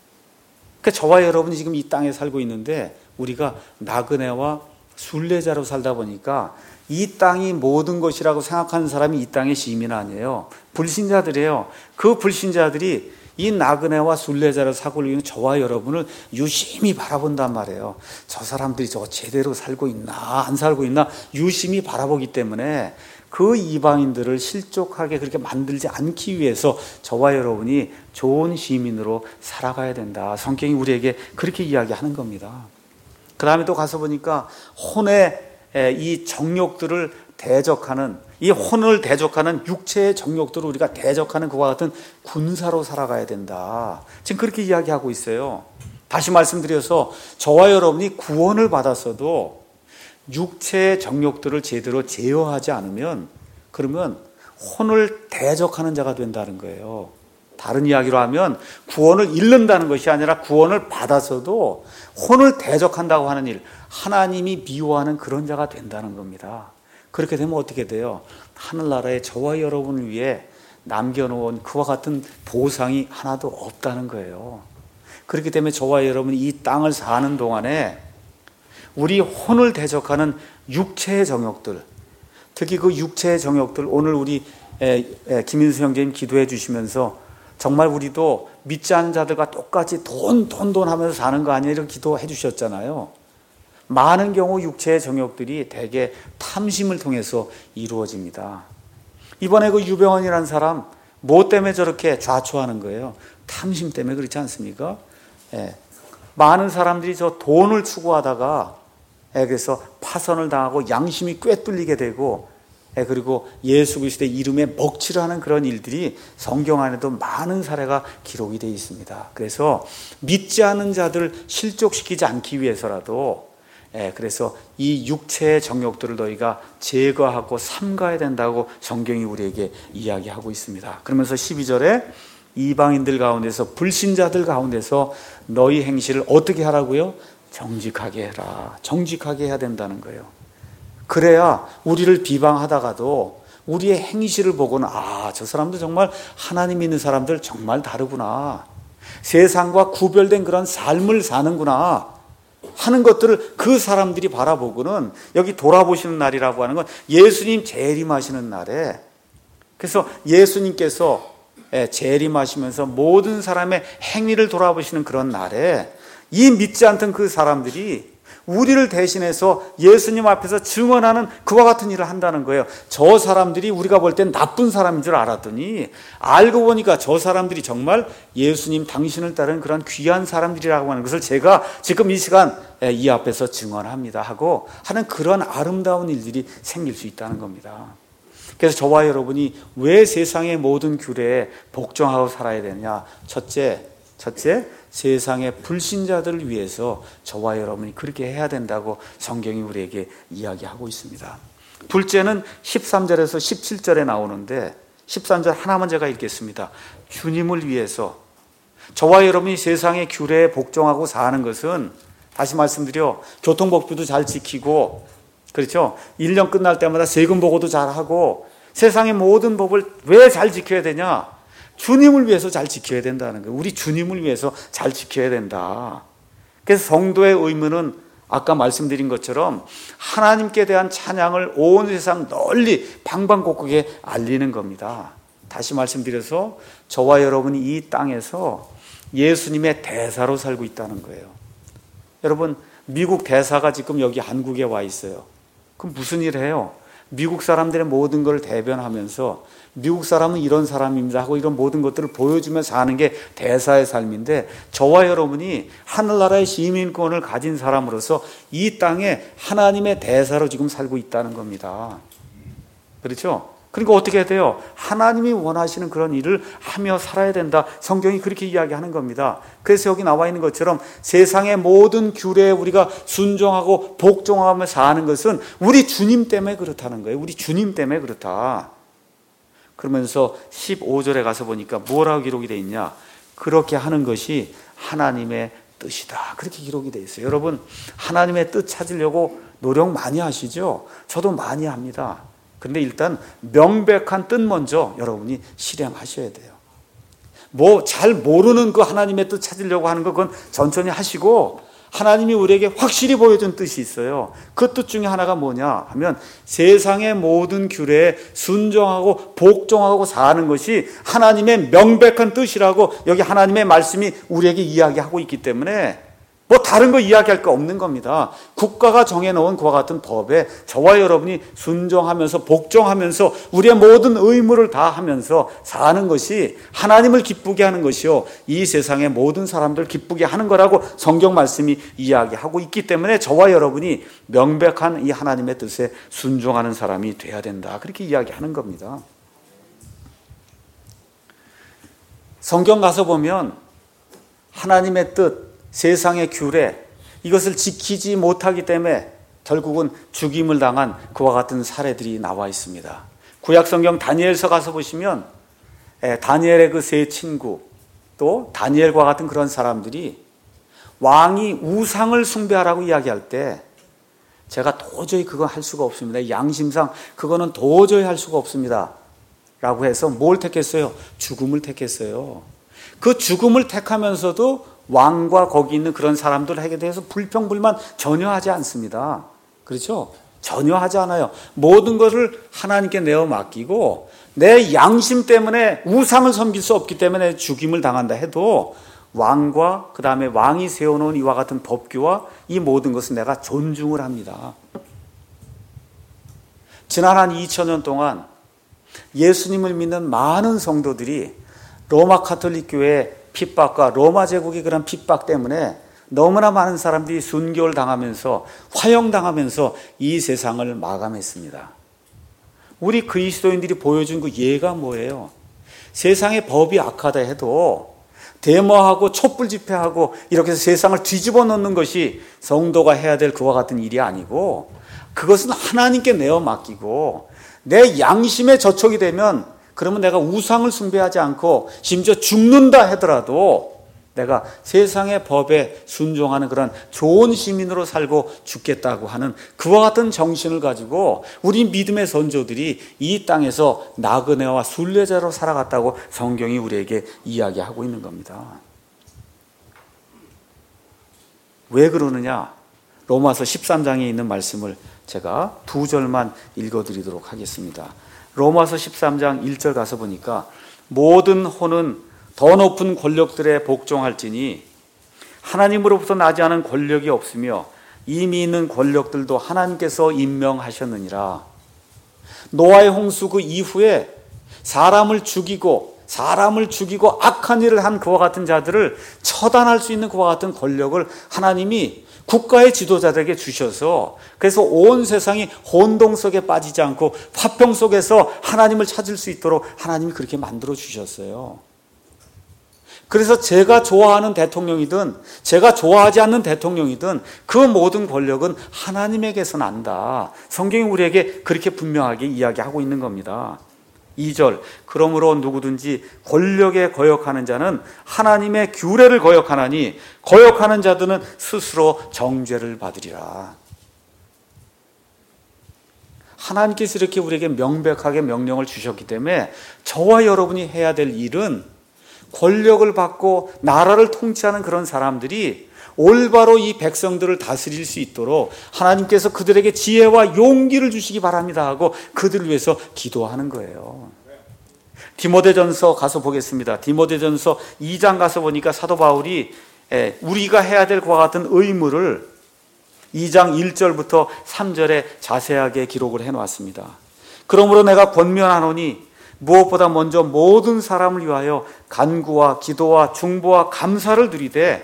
그러니까 저와 여러분이 지금 이 땅에 살고 있는데 우리가 나그네와 순례자로 살다 보니까 이 땅이 모든 것이라고 생각하는 사람이 이 땅의 시민 아니에요. 불신자들이에요. 그 불신자들이 이 나그네와 순례자를 살고 있는 저와 여러분을 유심히 바라본단 말이에요. 저 사람들이 저거 제대로 살고 있나 안 살고 있나 유심히 바라보기 때문에 그 이방인들을 실족하게 그렇게 만들지 않기 위해서 저와 여러분이 좋은 시민으로 살아가야 된다, 성경이 우리에게 그렇게 이야기하는 겁니다. 그 다음에 또 가서 보니까 혼의 이 정욕들을 대적하는, 이 혼을 대적하는 육체의 정욕들을 우리가 대적하는 그와 같은 군사로 살아가야 된다, 지금 그렇게 이야기하고 있어요. 다시 말씀드려서 저와 여러분이 구원을 받았어도 육체의 정욕들을 제대로 제어하지 않으면 그러면 혼을 대적하는 자가 된다는 거예요. 다른 이야기로 하면 구원을 잃는다는 것이 아니라 구원을 받아서도 혼을 대적한다고 하는 일, 하나님이 미워하는 그런 자가 된다는 겁니다. 그렇게 되면 어떻게 돼요? 하늘나라에 저와 여러분을 위해 남겨놓은 그와 같은 보상이 하나도 없다는 거예요. 그렇기 때문에 저와 여러분이 이 땅을 사는 동안에 우리 혼을 대적하는 육체의 정욕들, 특히 그 육체의 정욕들, 오늘 우리 김인수 형제님 기도해 주시면서 정말 우리도 믿지 않는 자들과 똑같이 돈 하면서 사는 거 아니에요? 이렇게 기도해 주셨잖아요. 많은 경우 육체의 정욕들이 대개 탐심을 통해서 이루어집니다. 이번에 그 유병헌이라는 사람 뭐 때문에 저렇게 좌초하는 거예요? 탐심 때문에, 그렇지 않습니까? 많은 사람들이 저 돈을 추구하다가 그래서 파선을 당하고 양심이 꿰뚫리게 되고, 그리고 예수 그리스도의 이름에 먹칠을 하는 그런 일들이 성경 안에도 많은 사례가 기록이 되어 있습니다. 그래서 믿지 않는 자들을 실족시키지 않기 위해서라도 그래서 이 육체의 정욕들을 너희가 제거하고 삼가야 된다고 성경이 우리에게 이야기하고 있습니다. 그러면서 12절에 이방인들 가운데서, 불신자들 가운데서 너희 행실을 어떻게 하라고요? 정직하게 해라. 정직하게 해야 된다는 거예요. 그래야 우리를 비방하다가도 우리의 행실을 보고는 저 사람들 정말 하나님 있는 사람들 정말 다르구나. 세상과 구별된 그런 삶을 사는구나 하는 것들을 그 사람들이 바라보고는 여기 돌아보시는 날이라고 하는 건 예수님 재림하시는 날에, 그래서 예수님께서 재림하시면서 모든 사람의 행위를 돌아보시는 그런 날에 이 믿지 않던 그 사람들이 우리를 대신해서 예수님 앞에서 증언하는 그와 같은 일을 한다는 거예요. 저 사람들이 우리가 볼 땐 나쁜 사람인 줄 알았더니 알고 보니까 저 사람들이 정말 예수님 당신을 따르는 그런 귀한 사람들이라고 하는 것을 제가 지금 이 시간 이 앞에서 증언합니다 하고 하는 그런 아름다운 일들이 생길 수 있다는 겁니다. 그래서 저와 여러분이 왜 세상의 모든 규례에 복종하고 살아야 되느냐? 첫째, 세상의 불신자들을 위해서 저와 여러분이 그렇게 해야 된다고 성경이 우리에게 이야기하고 있습니다. 둘째는 13절에서 17절에 나오는데 13절 하나만 제가 읽겠습니다. 주님을 위해서 저와 여러분이 세상의 규례에 복종하고 사는 것은, 다시 말씀드려, 교통법규도 잘 지키고, 그렇죠? 1년 끝날 때마다 세금 보고도 잘하고, 세상의 모든 법을 왜 잘 지켜야 되냐? 주님을 위해서 잘 지켜야 된다는 거예요. 우리 주님을 위해서 잘 지켜야 된다. 그래서 성도의 의무는 아까 말씀드린 것처럼 하나님께 대한 찬양을 온 세상 널리 방방곡곡에 알리는 겁니다. 다시 말씀드려서 저와 여러분이 이 땅에서 예수님의 대사로 살고 있다는 거예요. 여러분, 미국 대사가 지금 여기 한국에 와 있어요. 그럼 무슨 일을 해요? 미국 사람들의 모든 걸 대변하면서 미국 사람은 이런 사람입니다 하고 이런 모든 것들을 보여주면서 사는 게 대사의 삶인데, 저와 여러분이 하늘나라의 시민권을 가진 사람으로서 이 땅에 하나님의 대사로 지금 살고 있다는 겁니다. 그렇죠? 그러니까 어떻게 해야 돼요? 하나님이 원하시는 그런 일을 하며 살아야 된다. 성경이 그렇게 이야기하는 겁니다. 그래서 여기 나와 있는 것처럼 세상의 모든 규례에 우리가 순종하고 복종하며 사는 것은 우리 주님 때문에 그렇다는 거예요. 우리 주님 때문에 그렇다. 그러면서 15절에 가서 보니까 뭐라고 기록이 되어 있냐? 그렇게 하는 것이 하나님의 뜻이다. 그렇게 기록이 되어 있어요. 여러분, 하나님의 뜻 찾으려고 노력 많이 하시죠? 저도 많이 합니다. 그런데 일단 명백한 뜻 먼저 여러분이 실행하셔야 돼요. 뭐 잘 모르는 그 하나님의 뜻 찾으려고 하는 거 그건 천천히 하시고, 하나님이 우리에게 확실히 보여준 뜻이 있어요. 그 뜻 중에 하나가 뭐냐 하면 세상의 모든 규례에 순종하고 복종하고 사는 것이 하나님의 명백한 뜻이라고 여기 하나님의 말씀이 우리에게 이야기하고 있기 때문에 뭐 다른 거 이야기할 거 없는 겁니다. 국가가 정해놓은 그와 같은 법에 저와 여러분이 순종하면서 복종하면서 우리의 모든 의무를 다하면서 사는 것이 하나님을 기쁘게 하는 것이요, 이 세상의 모든 사람들 기쁘게 하는 거라고 성경 말씀이 이야기하고 있기 때문에 저와 여러분이 명백한 이 하나님의 뜻에 순종하는 사람이 돼야 된다. 그렇게 이야기하는 겁니다. 성경 가서 보면 하나님의 뜻, 세상의 규례, 이것을 지키지 못하기 때문에 결국은 죽임을 당한 그와 같은 사례들이 나와 있습니다. 구약성경 다니엘서 가서 보시면 다니엘의 그 세 친구, 또 다니엘과 같은 그런 사람들이 왕이 우상을 숭배하라고 이야기할 때 제가 도저히 그거 할 수가 없습니다. 양심상 그거는 도저히 할 수가 없습니다 라고 해서 뭘 택했어요? 죽음을 택했어요. 그 죽음을 택하면서도 왕과 거기 있는 그런 사람들에게 대해서 불평불만 전혀 하지 않습니다. 그렇죠? 전혀 하지 않아요. 모든 것을 하나님께 내어 맡기고 내 양심 때문에 우상을 섬길 수 없기 때문에 죽임을 당한다 해도 왕과 그 다음에 왕이 세워놓은 이와 같은 법규와 이 모든 것을 내가 존중을 합니다. 지난 한 2000년 동안 예수님을 믿는 많은 성도들이 로마 가톨릭 교회의 핍박과 로마 제국의 그런 핍박 때문에 너무나 많은 사람들이 순교를 당하면서 화형당하면서 이 세상을 마감했습니다. 우리 그리스도인들이 보여준 그 예가 뭐예요? 세상의 법이 악하다 해도 데모하고 촛불 집회하고 이렇게 해서 세상을 뒤집어 놓는 것이 성도가 해야 될 그와 같은 일이 아니고, 그것은 하나님께 내어 맡기고 내 양심에 저촉이 되면 그러면 내가 우상을 숭배하지 않고 심지어 죽는다 하더라도 내가 세상의 법에 순종하는 그런 좋은 시민으로 살고 죽겠다고 하는 그와 같은 정신을 가지고 우리 믿음의 선조들이 이 땅에서 나그네와 순례자로 살아갔다고 성경이 우리에게 이야기하고 있는 겁니다. 왜 그러느냐? 로마서 13장에 있는 말씀을 제가 2절만 읽어드리도록 하겠습니다. 로마서 13장 1절 가서 보니까 모든 혼은 더 높은 권력들에 복종할지니 하나님으로부터 나지 않은 권력이 없으며 이미 있는 권력들도 하나님께서 임명하셨느니라. 노아의 홍수 그 이후에 사람을 죽이고 악한 일을 한 그와 같은 자들을 처단할 수 있는 그와 같은 권력을 하나님이 국가의 지도자들에게 주셔서 그래서 온 세상이 혼동 속에 빠지지 않고 화평 속에서 하나님을 찾을 수 있도록 하나님이 그렇게 만들어 주셨어요. 그래서 제가 좋아하는 대통령이든 제가 좋아하지 않는 대통령이든 그 모든 권력은 하나님에게서 난다. 성경이 우리에게 그렇게 분명하게 이야기하고 있는 겁니다. 2절, 그러므로 누구든지 권력에 거역하는 자는 하나님의 규례를 거역하나니 거역하는 자들은 스스로 정죄를 받으리라. 하나님께서 이렇게 우리에게 명백하게 명령을 주셨기 때문에 저와 여러분이 해야 될 일은 권력을 받고 나라를 통치하는 그런 사람들이 올바로 이 백성들을 다스릴 수 있도록 하나님께서 그들에게 지혜와 용기를 주시기 바랍니다 하고 그들을 위해서 기도하는 거예요. 디모데전서 가서 보겠습니다. 디모데전서 2장 가서 보니까 사도 바울이 우리가 해야 될 그와 같은 의무를 2장 1절부터 3절에 자세하게 기록을 해놓았습니다. 그러므로 내가 권면하노니 무엇보다 먼저 모든 사람을 위하여 간구와 기도와 중보와 감사를 드리되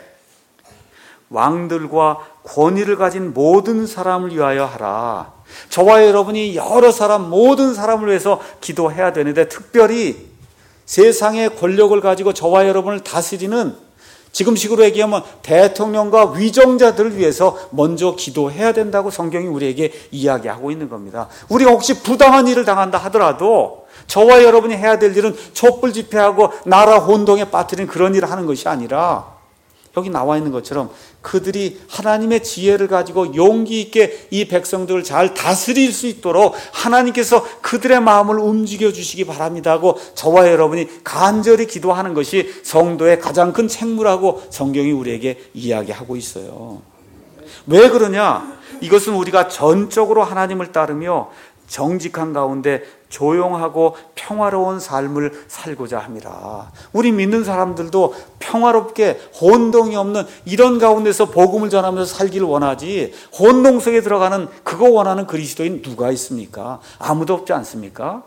왕들과 권위를 가진 모든 사람을 위하여 하라. 저와 여러분이 여러 사람, 모든 사람을 위해서 기도해야 되는데 특별히 세상의 권력을 가지고 저와 여러분을 다스리는 지금식으로 얘기하면 대통령과 위정자들을 위해서 먼저 기도해야 된다고 성경이 우리에게 이야기하고 있는 겁니다. 우리가 혹시 부당한 일을 당한다 하더라도 저와 여러분이 해야 될 일은 촛불 집회하고 나라 혼동에 빠뜨린 그런 일을 하는 것이 아니라 여기 나와 있는 것처럼 그들이 하나님의 지혜를 가지고 용기 있게 이 백성들을 잘 다스릴 수 있도록 하나님께서 그들의 마음을 움직여 주시기 바랍니다 하고 저와 여러분이 간절히 기도하는 것이 성도의 가장 큰 책무라고 성경이 우리에게 이야기하고 있어요. 왜 그러냐? 이것은 우리가 전적으로 하나님을 따르며 정직한 가운데 조용하고 평화로운 삶을 살고자 합니다. 우리 믿는 사람들도 평화롭게 혼동이 없는 이런 가운데서 복음을 전하면서 살기를 원하지 혼동 속에 들어가는 그거 원하는 그리스도인 누가 있습니까? 아무도 없지 않습니까?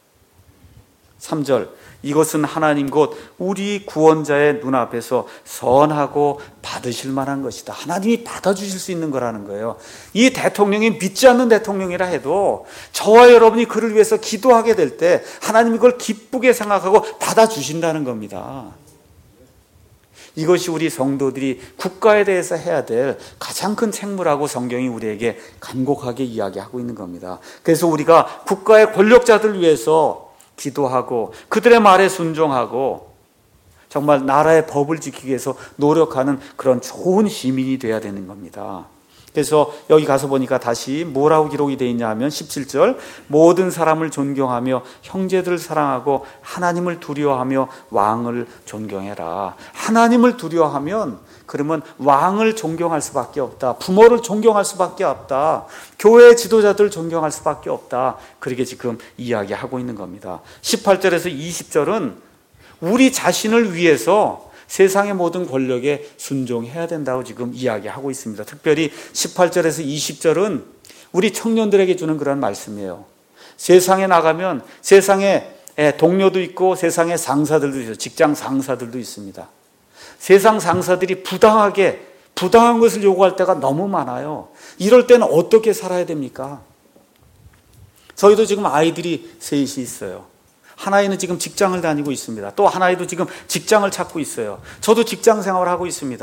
3절, 이것은 하나님 곧 우리 구원자의 눈앞에서 선하고 받으실 만한 것이다. 하나님이 받아주실 수 있는 거라는 거예요. 이 대통령이 믿지 않는 대통령이라 해도 저와 여러분이 그를 위해서 기도하게 될 때 하나님이 그걸 기쁘게 생각하고 받아주신다는 겁니다. 이것이 우리 성도들이 국가에 대해서 해야 될 가장 큰 책무라고 성경이 우리에게 간곡하게 이야기하고 있는 겁니다. 그래서 우리가 국가의 권력자들을 위해서 기도하고 그들의 말에 순종하고 정말 나라의 법을 지키기 위해서 노력하는 그런 좋은 시민이 되어야 되는 겁니다. 그래서 여기 가서 보니까 다시 뭐라고 기록이 되어 있냐 하면 17절, 모든 사람을 존경하며 형제들을 사랑하고 하나님을 두려워하며 왕을 존경해라. 하나님을 두려워하면 그러면 왕을 존경할 수밖에 없다. 부모를 존경할 수밖에 없다. 교회 지도자들을 존경할 수밖에 없다. 그렇게 지금 이야기하고 있는 겁니다. 18절에서 20절은 우리 자신을 위해서 세상의 모든 권력에 순종해야 된다고 지금 이야기하고 있습니다. 특별히 18절에서 20절은 우리 청년들에게 주는 그런 말씀이에요. 세상에 나가면 세상에 동료도 있고 세상에 상사들도 있어요. 직장 상사들도 있습니다. 세상 상사들이 부당한 것을 요구할 때가 너무 많아요. 이럴 때는 어떻게 살아야 됩니까? 저희도 지금 아이들이 셋이 있어요. 하나이는 지금 직장을 다니고 있습니다. 또 하나이도 지금 직장을 찾고 있어요. 저도 직장 생활을 하고 있습니다.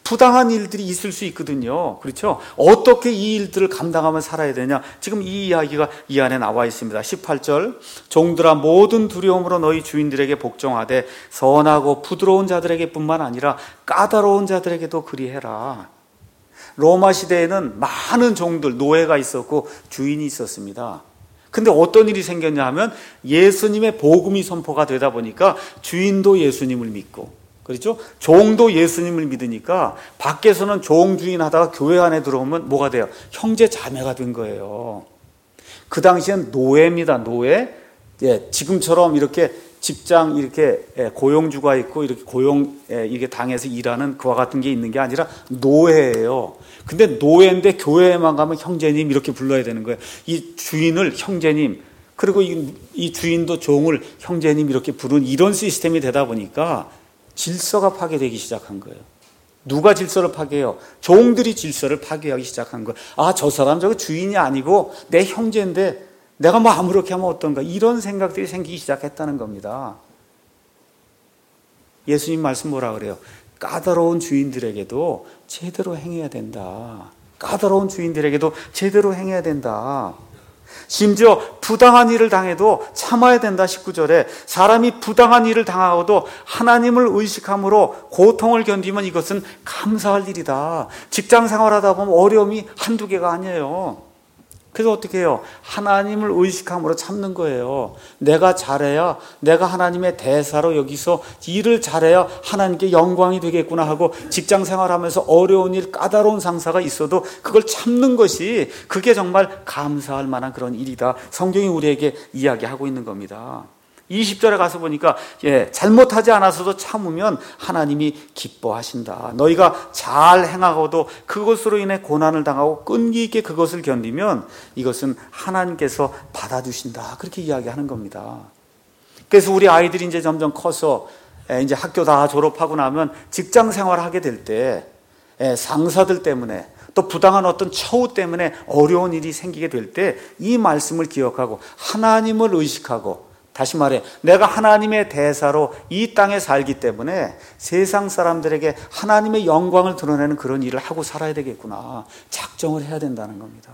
부당한 일들이 있을 수 있거든요. 그렇죠? 어떻게 이 일들을 감당하며 살아야 되냐? 지금 이 이야기가 이 안에 나와 있습니다. 18절, 종들아 모든 두려움으로 너희 주인들에게 복종하되 선하고 부드러운 자들에게 뿐만 아니라 까다로운 자들에게도 그리해라. 로마 시대에는 많은 종들, 노예가 있었고 주인이 있었습니다. 근데 어떤 일이 생겼냐 하면 예수님의 복음이 선포가 되다 보니까 주인도 예수님을 믿고, 그렇죠? 종도 예수님을 믿으니까 밖에서는 종 주인 하다가 교회 안에 들어오면 뭐가 돼요? 형제 자매가 된 거예요. 그 당시엔 노예입니다. 노예. 예, 지금처럼 이렇게 직장 이렇게 고용주가 있고 이렇게 이게 당에서 일하는 그와 같은 게 있는 게 아니라 노예예요. 근데 노예인데 교회에만 가면 형제님 이렇게 불러야 되는 거예요. 이 주인을 형제님, 그리고 이 주인도 종을 형제님 이렇게 부르는 이런 시스템이 되다 보니까 질서가 파괴되기 시작한 거예요. 누가 질서를 파괴해요? 종들이 질서를 파괴하기 시작한 거예요. 아, 저 사람 저거 주인이 아니고 내 형제인데 내가 뭐 아무렇게 하면 어떤가, 이런 생각들이 생기기 시작했다는 겁니다. 예수님 말씀 뭐라 그래요? 까다로운 주인들에게도 제대로 행해야 된다. 까다로운 주인들에게도 제대로 행해야 된다. 심지어 부당한 일을 당해도 참아야 된다. 19절에 사람이 부당한 일을 당하고도 하나님을 의식함으로 고통을 견디면 이것은 감사할 일이다. 직장 생활하다 보면 어려움이 한두 개가 아니에요. 그래서 어떻게 해요? 하나님을 의식함으로 참는 거예요. 내가 잘해야, 내가 하나님의 대사로 여기서 일을 잘해야 하나님께 영광이 되겠구나 하고, 직장 생활하면서 어려운 일, 까다로운 상사가 있어도 그걸 참는 것이, 그게 정말 감사할 만한 그런 일이다. 성경이 우리에게 이야기하고 있는 겁니다. 20절에 가서 보니까 잘못하지 않아서도 참으면 하나님이 기뻐하신다. 너희가 잘 행하고도 그것으로 인해 고난을 당하고 끈기 있게 그것을 견디면 이것은 하나님께서 받아주신다. 그렇게 이야기하는 겁니다. 그래서 우리 아이들이 이제 점점 커서 이제 학교 다 졸업하고 나면 직장 생활을 하게 될 때 상사들 때문에 또 부당한 어떤 처우 때문에 어려운 일이 생기게 될 때 이 말씀을 기억하고 하나님을 의식하고, 다시 말해 내가 하나님의 대사로 이 땅에 살기 때문에 세상 사람들에게 하나님의 영광을 드러내는 그런 일을 하고 살아야 되겠구나, 작정을 해야 된다는 겁니다.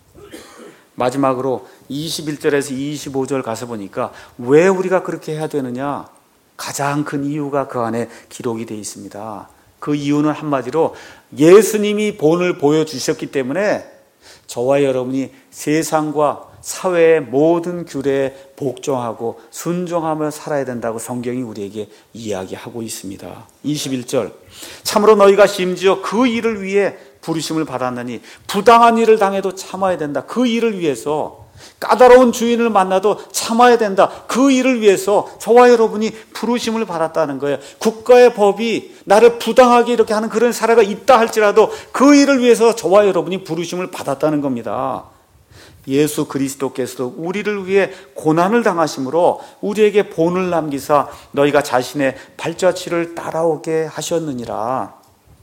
마지막으로 21절에서 25절 가서 보니까 왜 우리가 그렇게 해야 되느냐, 가장 큰 이유가 그 안에 기록이 되어 있습니다. 그 이유는 한마디로 예수님이 본을 보여주셨기 때문에 저와 여러분이 세상과 사회의 모든 규례에 복종하고 순종하며 살아야 된다고 성경이 우리에게 이야기하고 있습니다. 21절, 참으로 너희가 심지어 그 일을 위해 부르심을 받았느니, 부당한 일을 당해도 참아야 된다. 그 일을 위해서, 까다로운 주인을 만나도 참아야 된다. 그 일을 위해서 저와 여러분이 부르심을 받았다는 거예요. 국가의 법이 나를 부당하게 이렇게 하는 그런 사례가 있다 할지라도 그 일을 위해서 저와 여러분이 부르심을 받았다는 겁니다. 예수 그리스도께서도 우리를 위해 고난을 당하심으로 우리에게 본을 남기사 너희가 자신의 발자취를 따라오게 하셨느니라.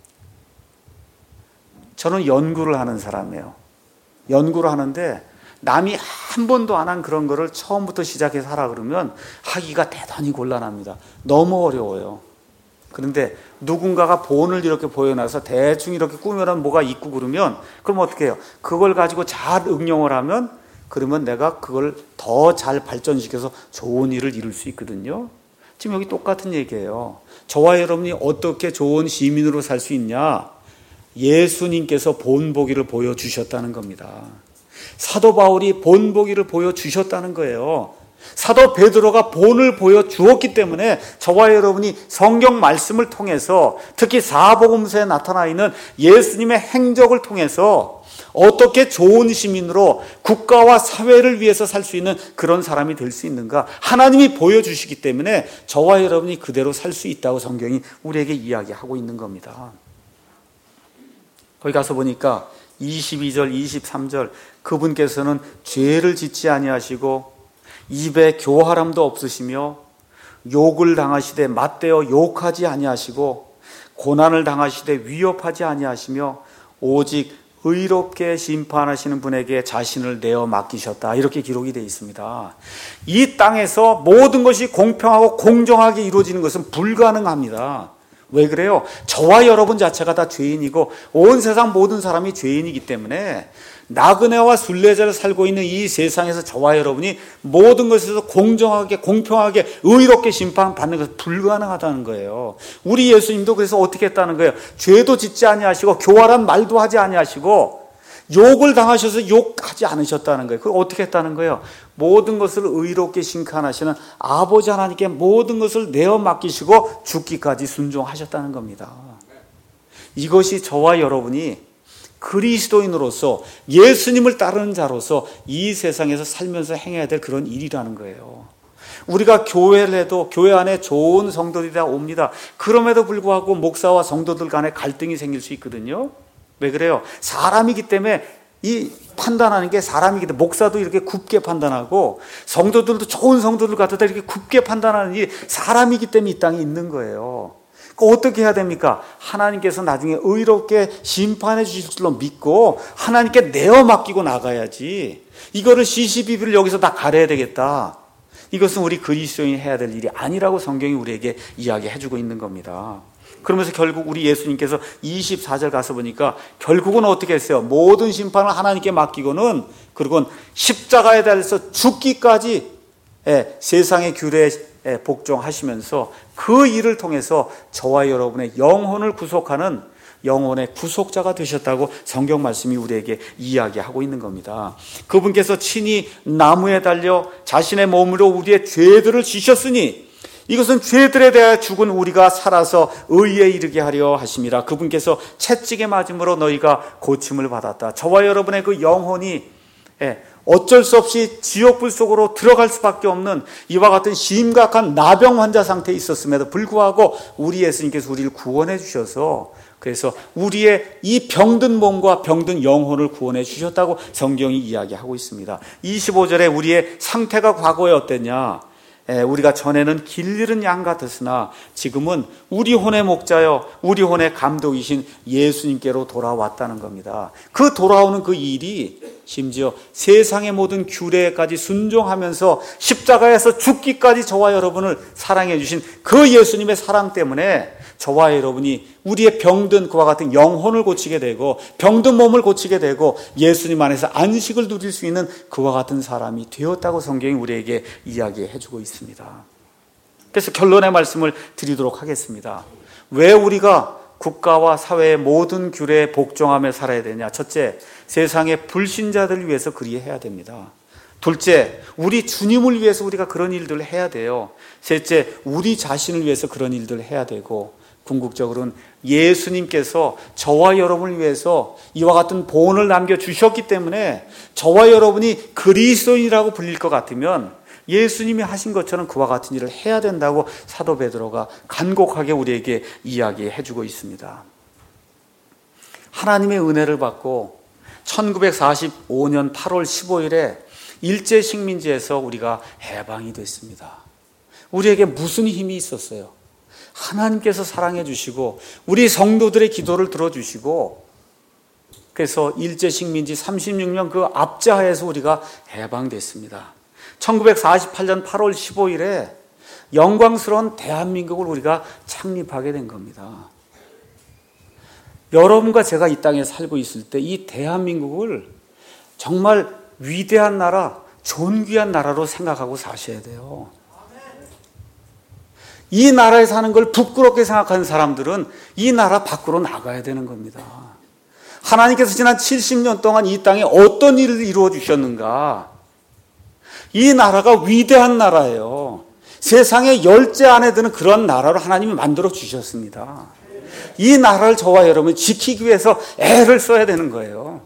저는 연구를 하는 사람이에요. 연구를 하는데 남이 한 번도 안 한 그런 거를 처음부터 시작해서 하라 그러면 하기가 대단히 곤란합니다. 너무 어려워요. 그런데 누군가가 본을 이렇게 보여놔서 대충 이렇게 꾸며놓으면 뭐가 있고 그러면, 그럼 어떻게 해요? 그걸 가지고 잘 응용을 하면, 그러면 내가 그걸 더 잘 발전시켜서 좋은 일을 이룰 수 있거든요. 지금 여기 똑같은 얘기예요. 저와 여러분이 어떻게 좋은 시민으로 살 수 있냐? 예수님께서 본보기를 보여주셨다는 겁니다. 사도 바울이 본보기를 보여주셨다는 거예요. 사도 베드로가 본을 보여주었기 때문에 저와 여러분이 성경 말씀을 통해서, 특히 사복음서에 나타나 있는 예수님의 행적을 통해서 어떻게 좋은 시민으로 국가와 사회를 위해서 살 수 있는 그런 사람이 될 수 있는가, 하나님이 보여주시기 때문에 저와 여러분이 그대로 살 수 있다고 성경이 우리에게 이야기하고 있는 겁니다. 거기 가서 보니까 22절, 23절, 그분께서는 죄를 짓지 아니하시고 입에 교활함도 없으시며 욕을 당하시되 맞대어 욕하지 아니하시고 고난을 당하시되 위협하지 아니하시며 오직 의롭게 심판하시는 분에게 자신을 내어 맡기셨다. 이렇게 기록이 되어 있습니다. 이 땅에서 모든 것이 공평하고 공정하게 이루어지는 것은 불가능합니다. 왜 그래요? 저와 여러분 자체가 다 죄인이고 온 세상 모든 사람이 죄인이기 때문에 나그네와 순례자를 살고 있는 이 세상에서 저와 여러분이 모든 것에서 공정하게 공평하게 의롭게 심판받는 것은 불가능하다는 거예요. 우리 예수님도 그래서 어떻게 했다는 거예요? 죄도 짓지 아니하시고 교활한 말도 하지 아니하시고 욕을 당하셔서 욕하지 않으셨다는 거예요. 그걸 어떻게 했다는 거예요? 모든 것을 의롭게 심판하시는 아버지 하나님께 모든 것을 내어 맡기시고 죽기까지 순종하셨다는 겁니다. 이것이 저와 여러분이 그리스도인으로서 예수님을 따르는 자로서 이 세상에서 살면서 행해야 될 그런 일이라는 거예요. 우리가 교회를 해도 교회 안에 좋은 성도들이 다 옵니다. 그럼에도 불구하고 목사와 성도들 간에 갈등이 생길 수 있거든요. 왜 그래요? 사람이기 때문에 이 판단하는 게 사람이기 때문에 목사도 이렇게 굽게 판단하고 성도들도 좋은 성도들 갖다 이렇게 굽게 판단하는 이 사람이기 때문에 이 땅에 있는 거예요. 어떻게 해야 됩니까? 하나님께서 나중에 의롭게 심판해 주실 줄로 믿고 하나님께 내어 맡기고 나가야지. 이거를 시시비비를 여기서 다 가려야 되겠다. 이것은 우리 그리스도인이 해야 될 일이 아니라고 성경이 우리에게 이야기해 주고 있는 겁니다. 그러면서 결국 우리 예수님께서 24절 가서 보니까 결국은 어떻게 했어요? 모든 심판을 하나님께 맡기고는 그리고 십자가에 달려서 죽기까지 세상의 규례에 복종하시면서 그 일을 통해서 저와 여러분의 영혼을 구속하는 영혼의 구속자가 되셨다고 성경 말씀이 우리에게 이야기하고 있는 겁니다. 그분께서 친히 나무에 달려 자신의 몸으로 우리의 죄들을 지셨으니 이것은 죄들에 대하여 죽은 우리가 살아서 의에 이르게 하려 하심이라. 그분께서 채찍에 맞음으로 너희가 고침을 받았다. 저와 여러분의 그 영혼이 어쩔 수 없이 지옥불 속으로 들어갈 수밖에 없는 이와 같은 심각한 나병 환자 상태에 있었음에도 불구하고 우리 예수님께서 우리를 구원해 주셔서 그래서 우리의 이 병든 몸과 병든 영혼을 구원해 주셨다고 성경이 이야기하고 있습니다. 25절에 우리의 상태가 과거에 어땠냐? 우리가 전에는 길 잃은 양 같았으나 지금은 우리 혼의 목자여 우리 혼의 감독이신 예수님께로 돌아왔다는 겁니다. 그 돌아오는 그 일이 심지어 세상의 모든 규례까지 순종하면서 십자가에서 죽기까지 저와 여러분을 사랑해 주신 그 예수님의 사랑 때문에 저와 여러분이 우리의 병든 그와 같은 영혼을 고치게 되고 병든 몸을 고치게 되고 예수님 안에서 안식을 누릴 수 있는 그와 같은 사람이 되었다고 성경이 우리에게 이야기해 주고 있습니다. 그래서 결론의 말씀을 드리도록 하겠습니다. 왜 우리가 국가와 사회의 모든 규례에 복종하며 살아야 되냐? 첫째, 세상의 불신자들을 위해서 그리해야 됩니다. 둘째, 우리 주님을 위해서 우리가 그런 일들을 해야 돼요. 셋째, 우리 자신을 위해서 그런 일들을 해야 되고 궁극적으로는 예수님께서 저와 여러분을 위해서 이와 같은 보온을 남겨주셨기 때문에 저와 여러분이 그리스도인이라고 불릴 것 같으면 예수님이 하신 것처럼 그와 같은 일을 해야 된다고 사도 베드로가 간곡하게 우리에게 이야기해 주고 있습니다. 하나님의 은혜를 받고 1945년 8월 15일에 일제식민지에서 우리가 해방이 됐습니다. 우리에게 무슨 힘이 있었어요? 하나님께서 사랑해 주시고 우리 성도들의 기도를 들어주시고 그래서 일제식민지 36년 그 압제하에서 우리가 해방됐습니다. 1948년 8월 15일에 영광스러운 대한민국을 우리가 창립하게 된 겁니다. 여러분과 제가 이 땅에 살고 있을 때 이 대한민국을 정말 위대한 나라, 존귀한 나라로 생각하고 사셔야 돼요. 이 나라에 사는 걸 부끄럽게 생각하는 사람들은 이 나라 밖으로 나가야 되는 겁니다. 하나님께서 지난 70년 동안 이 땅에 어떤 일을 이루어 주셨는가? 이 나라가 위대한 나라예요. 세상에 열째 안에 드는 그런 나라로 하나님이 만들어 주셨습니다. 이 나라를 저와 여러분이 지키기 위해서 애를 써야 되는 거예요.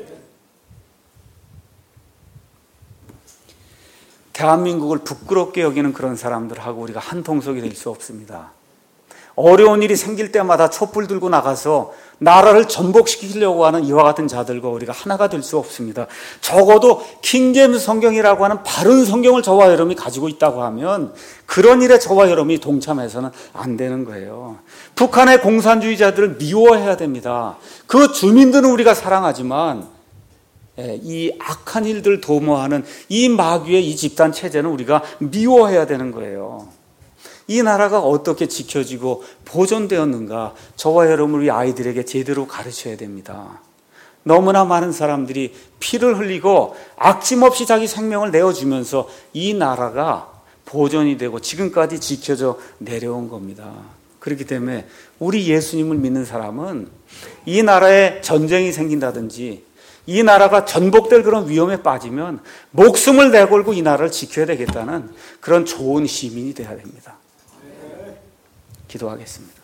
대한민국을 부끄럽게 여기는 그런 사람들하고 우리가 한 통속이 될 수 없습니다. 어려운 일이 생길 때마다 촛불 들고 나가서 나라를 전복시키려고 하는 이와 같은 자들과 우리가 하나가 될 수 없습니다. 적어도 킹제임스 성경이라고 하는 바른 성경을 저와 여러분이 가지고 있다고 하면 그런 일에 저와 여러분이 동참해서는 안 되는 거예요. 북한의 공산주의자들을 미워해야 됩니다. 그 주민들은 우리가 사랑하지만 이 악한 일들 도모하는 이 마귀의 이 집단 체제는 우리가 미워해야 되는 거예요. 이 나라가 어떻게 지켜지고 보존되었는가 저와 여러분 우리 아이들에게 제대로 가르쳐야 됩니다. 너무나 많은 사람들이 피를 흘리고 아낌없이 자기 생명을 내어주면서 이 나라가 보존이 되고 지금까지 지켜져 내려온 겁니다. 그렇기 때문에 우리 예수님을 믿는 사람은 이 나라에 전쟁이 생긴다든지 이 나라가 전복될 그런 위험에 빠지면 목숨을 내걸고 이 나라를 지켜야 되겠다는 그런 좋은 시민이 되어야 됩니다. 기도하겠습니다.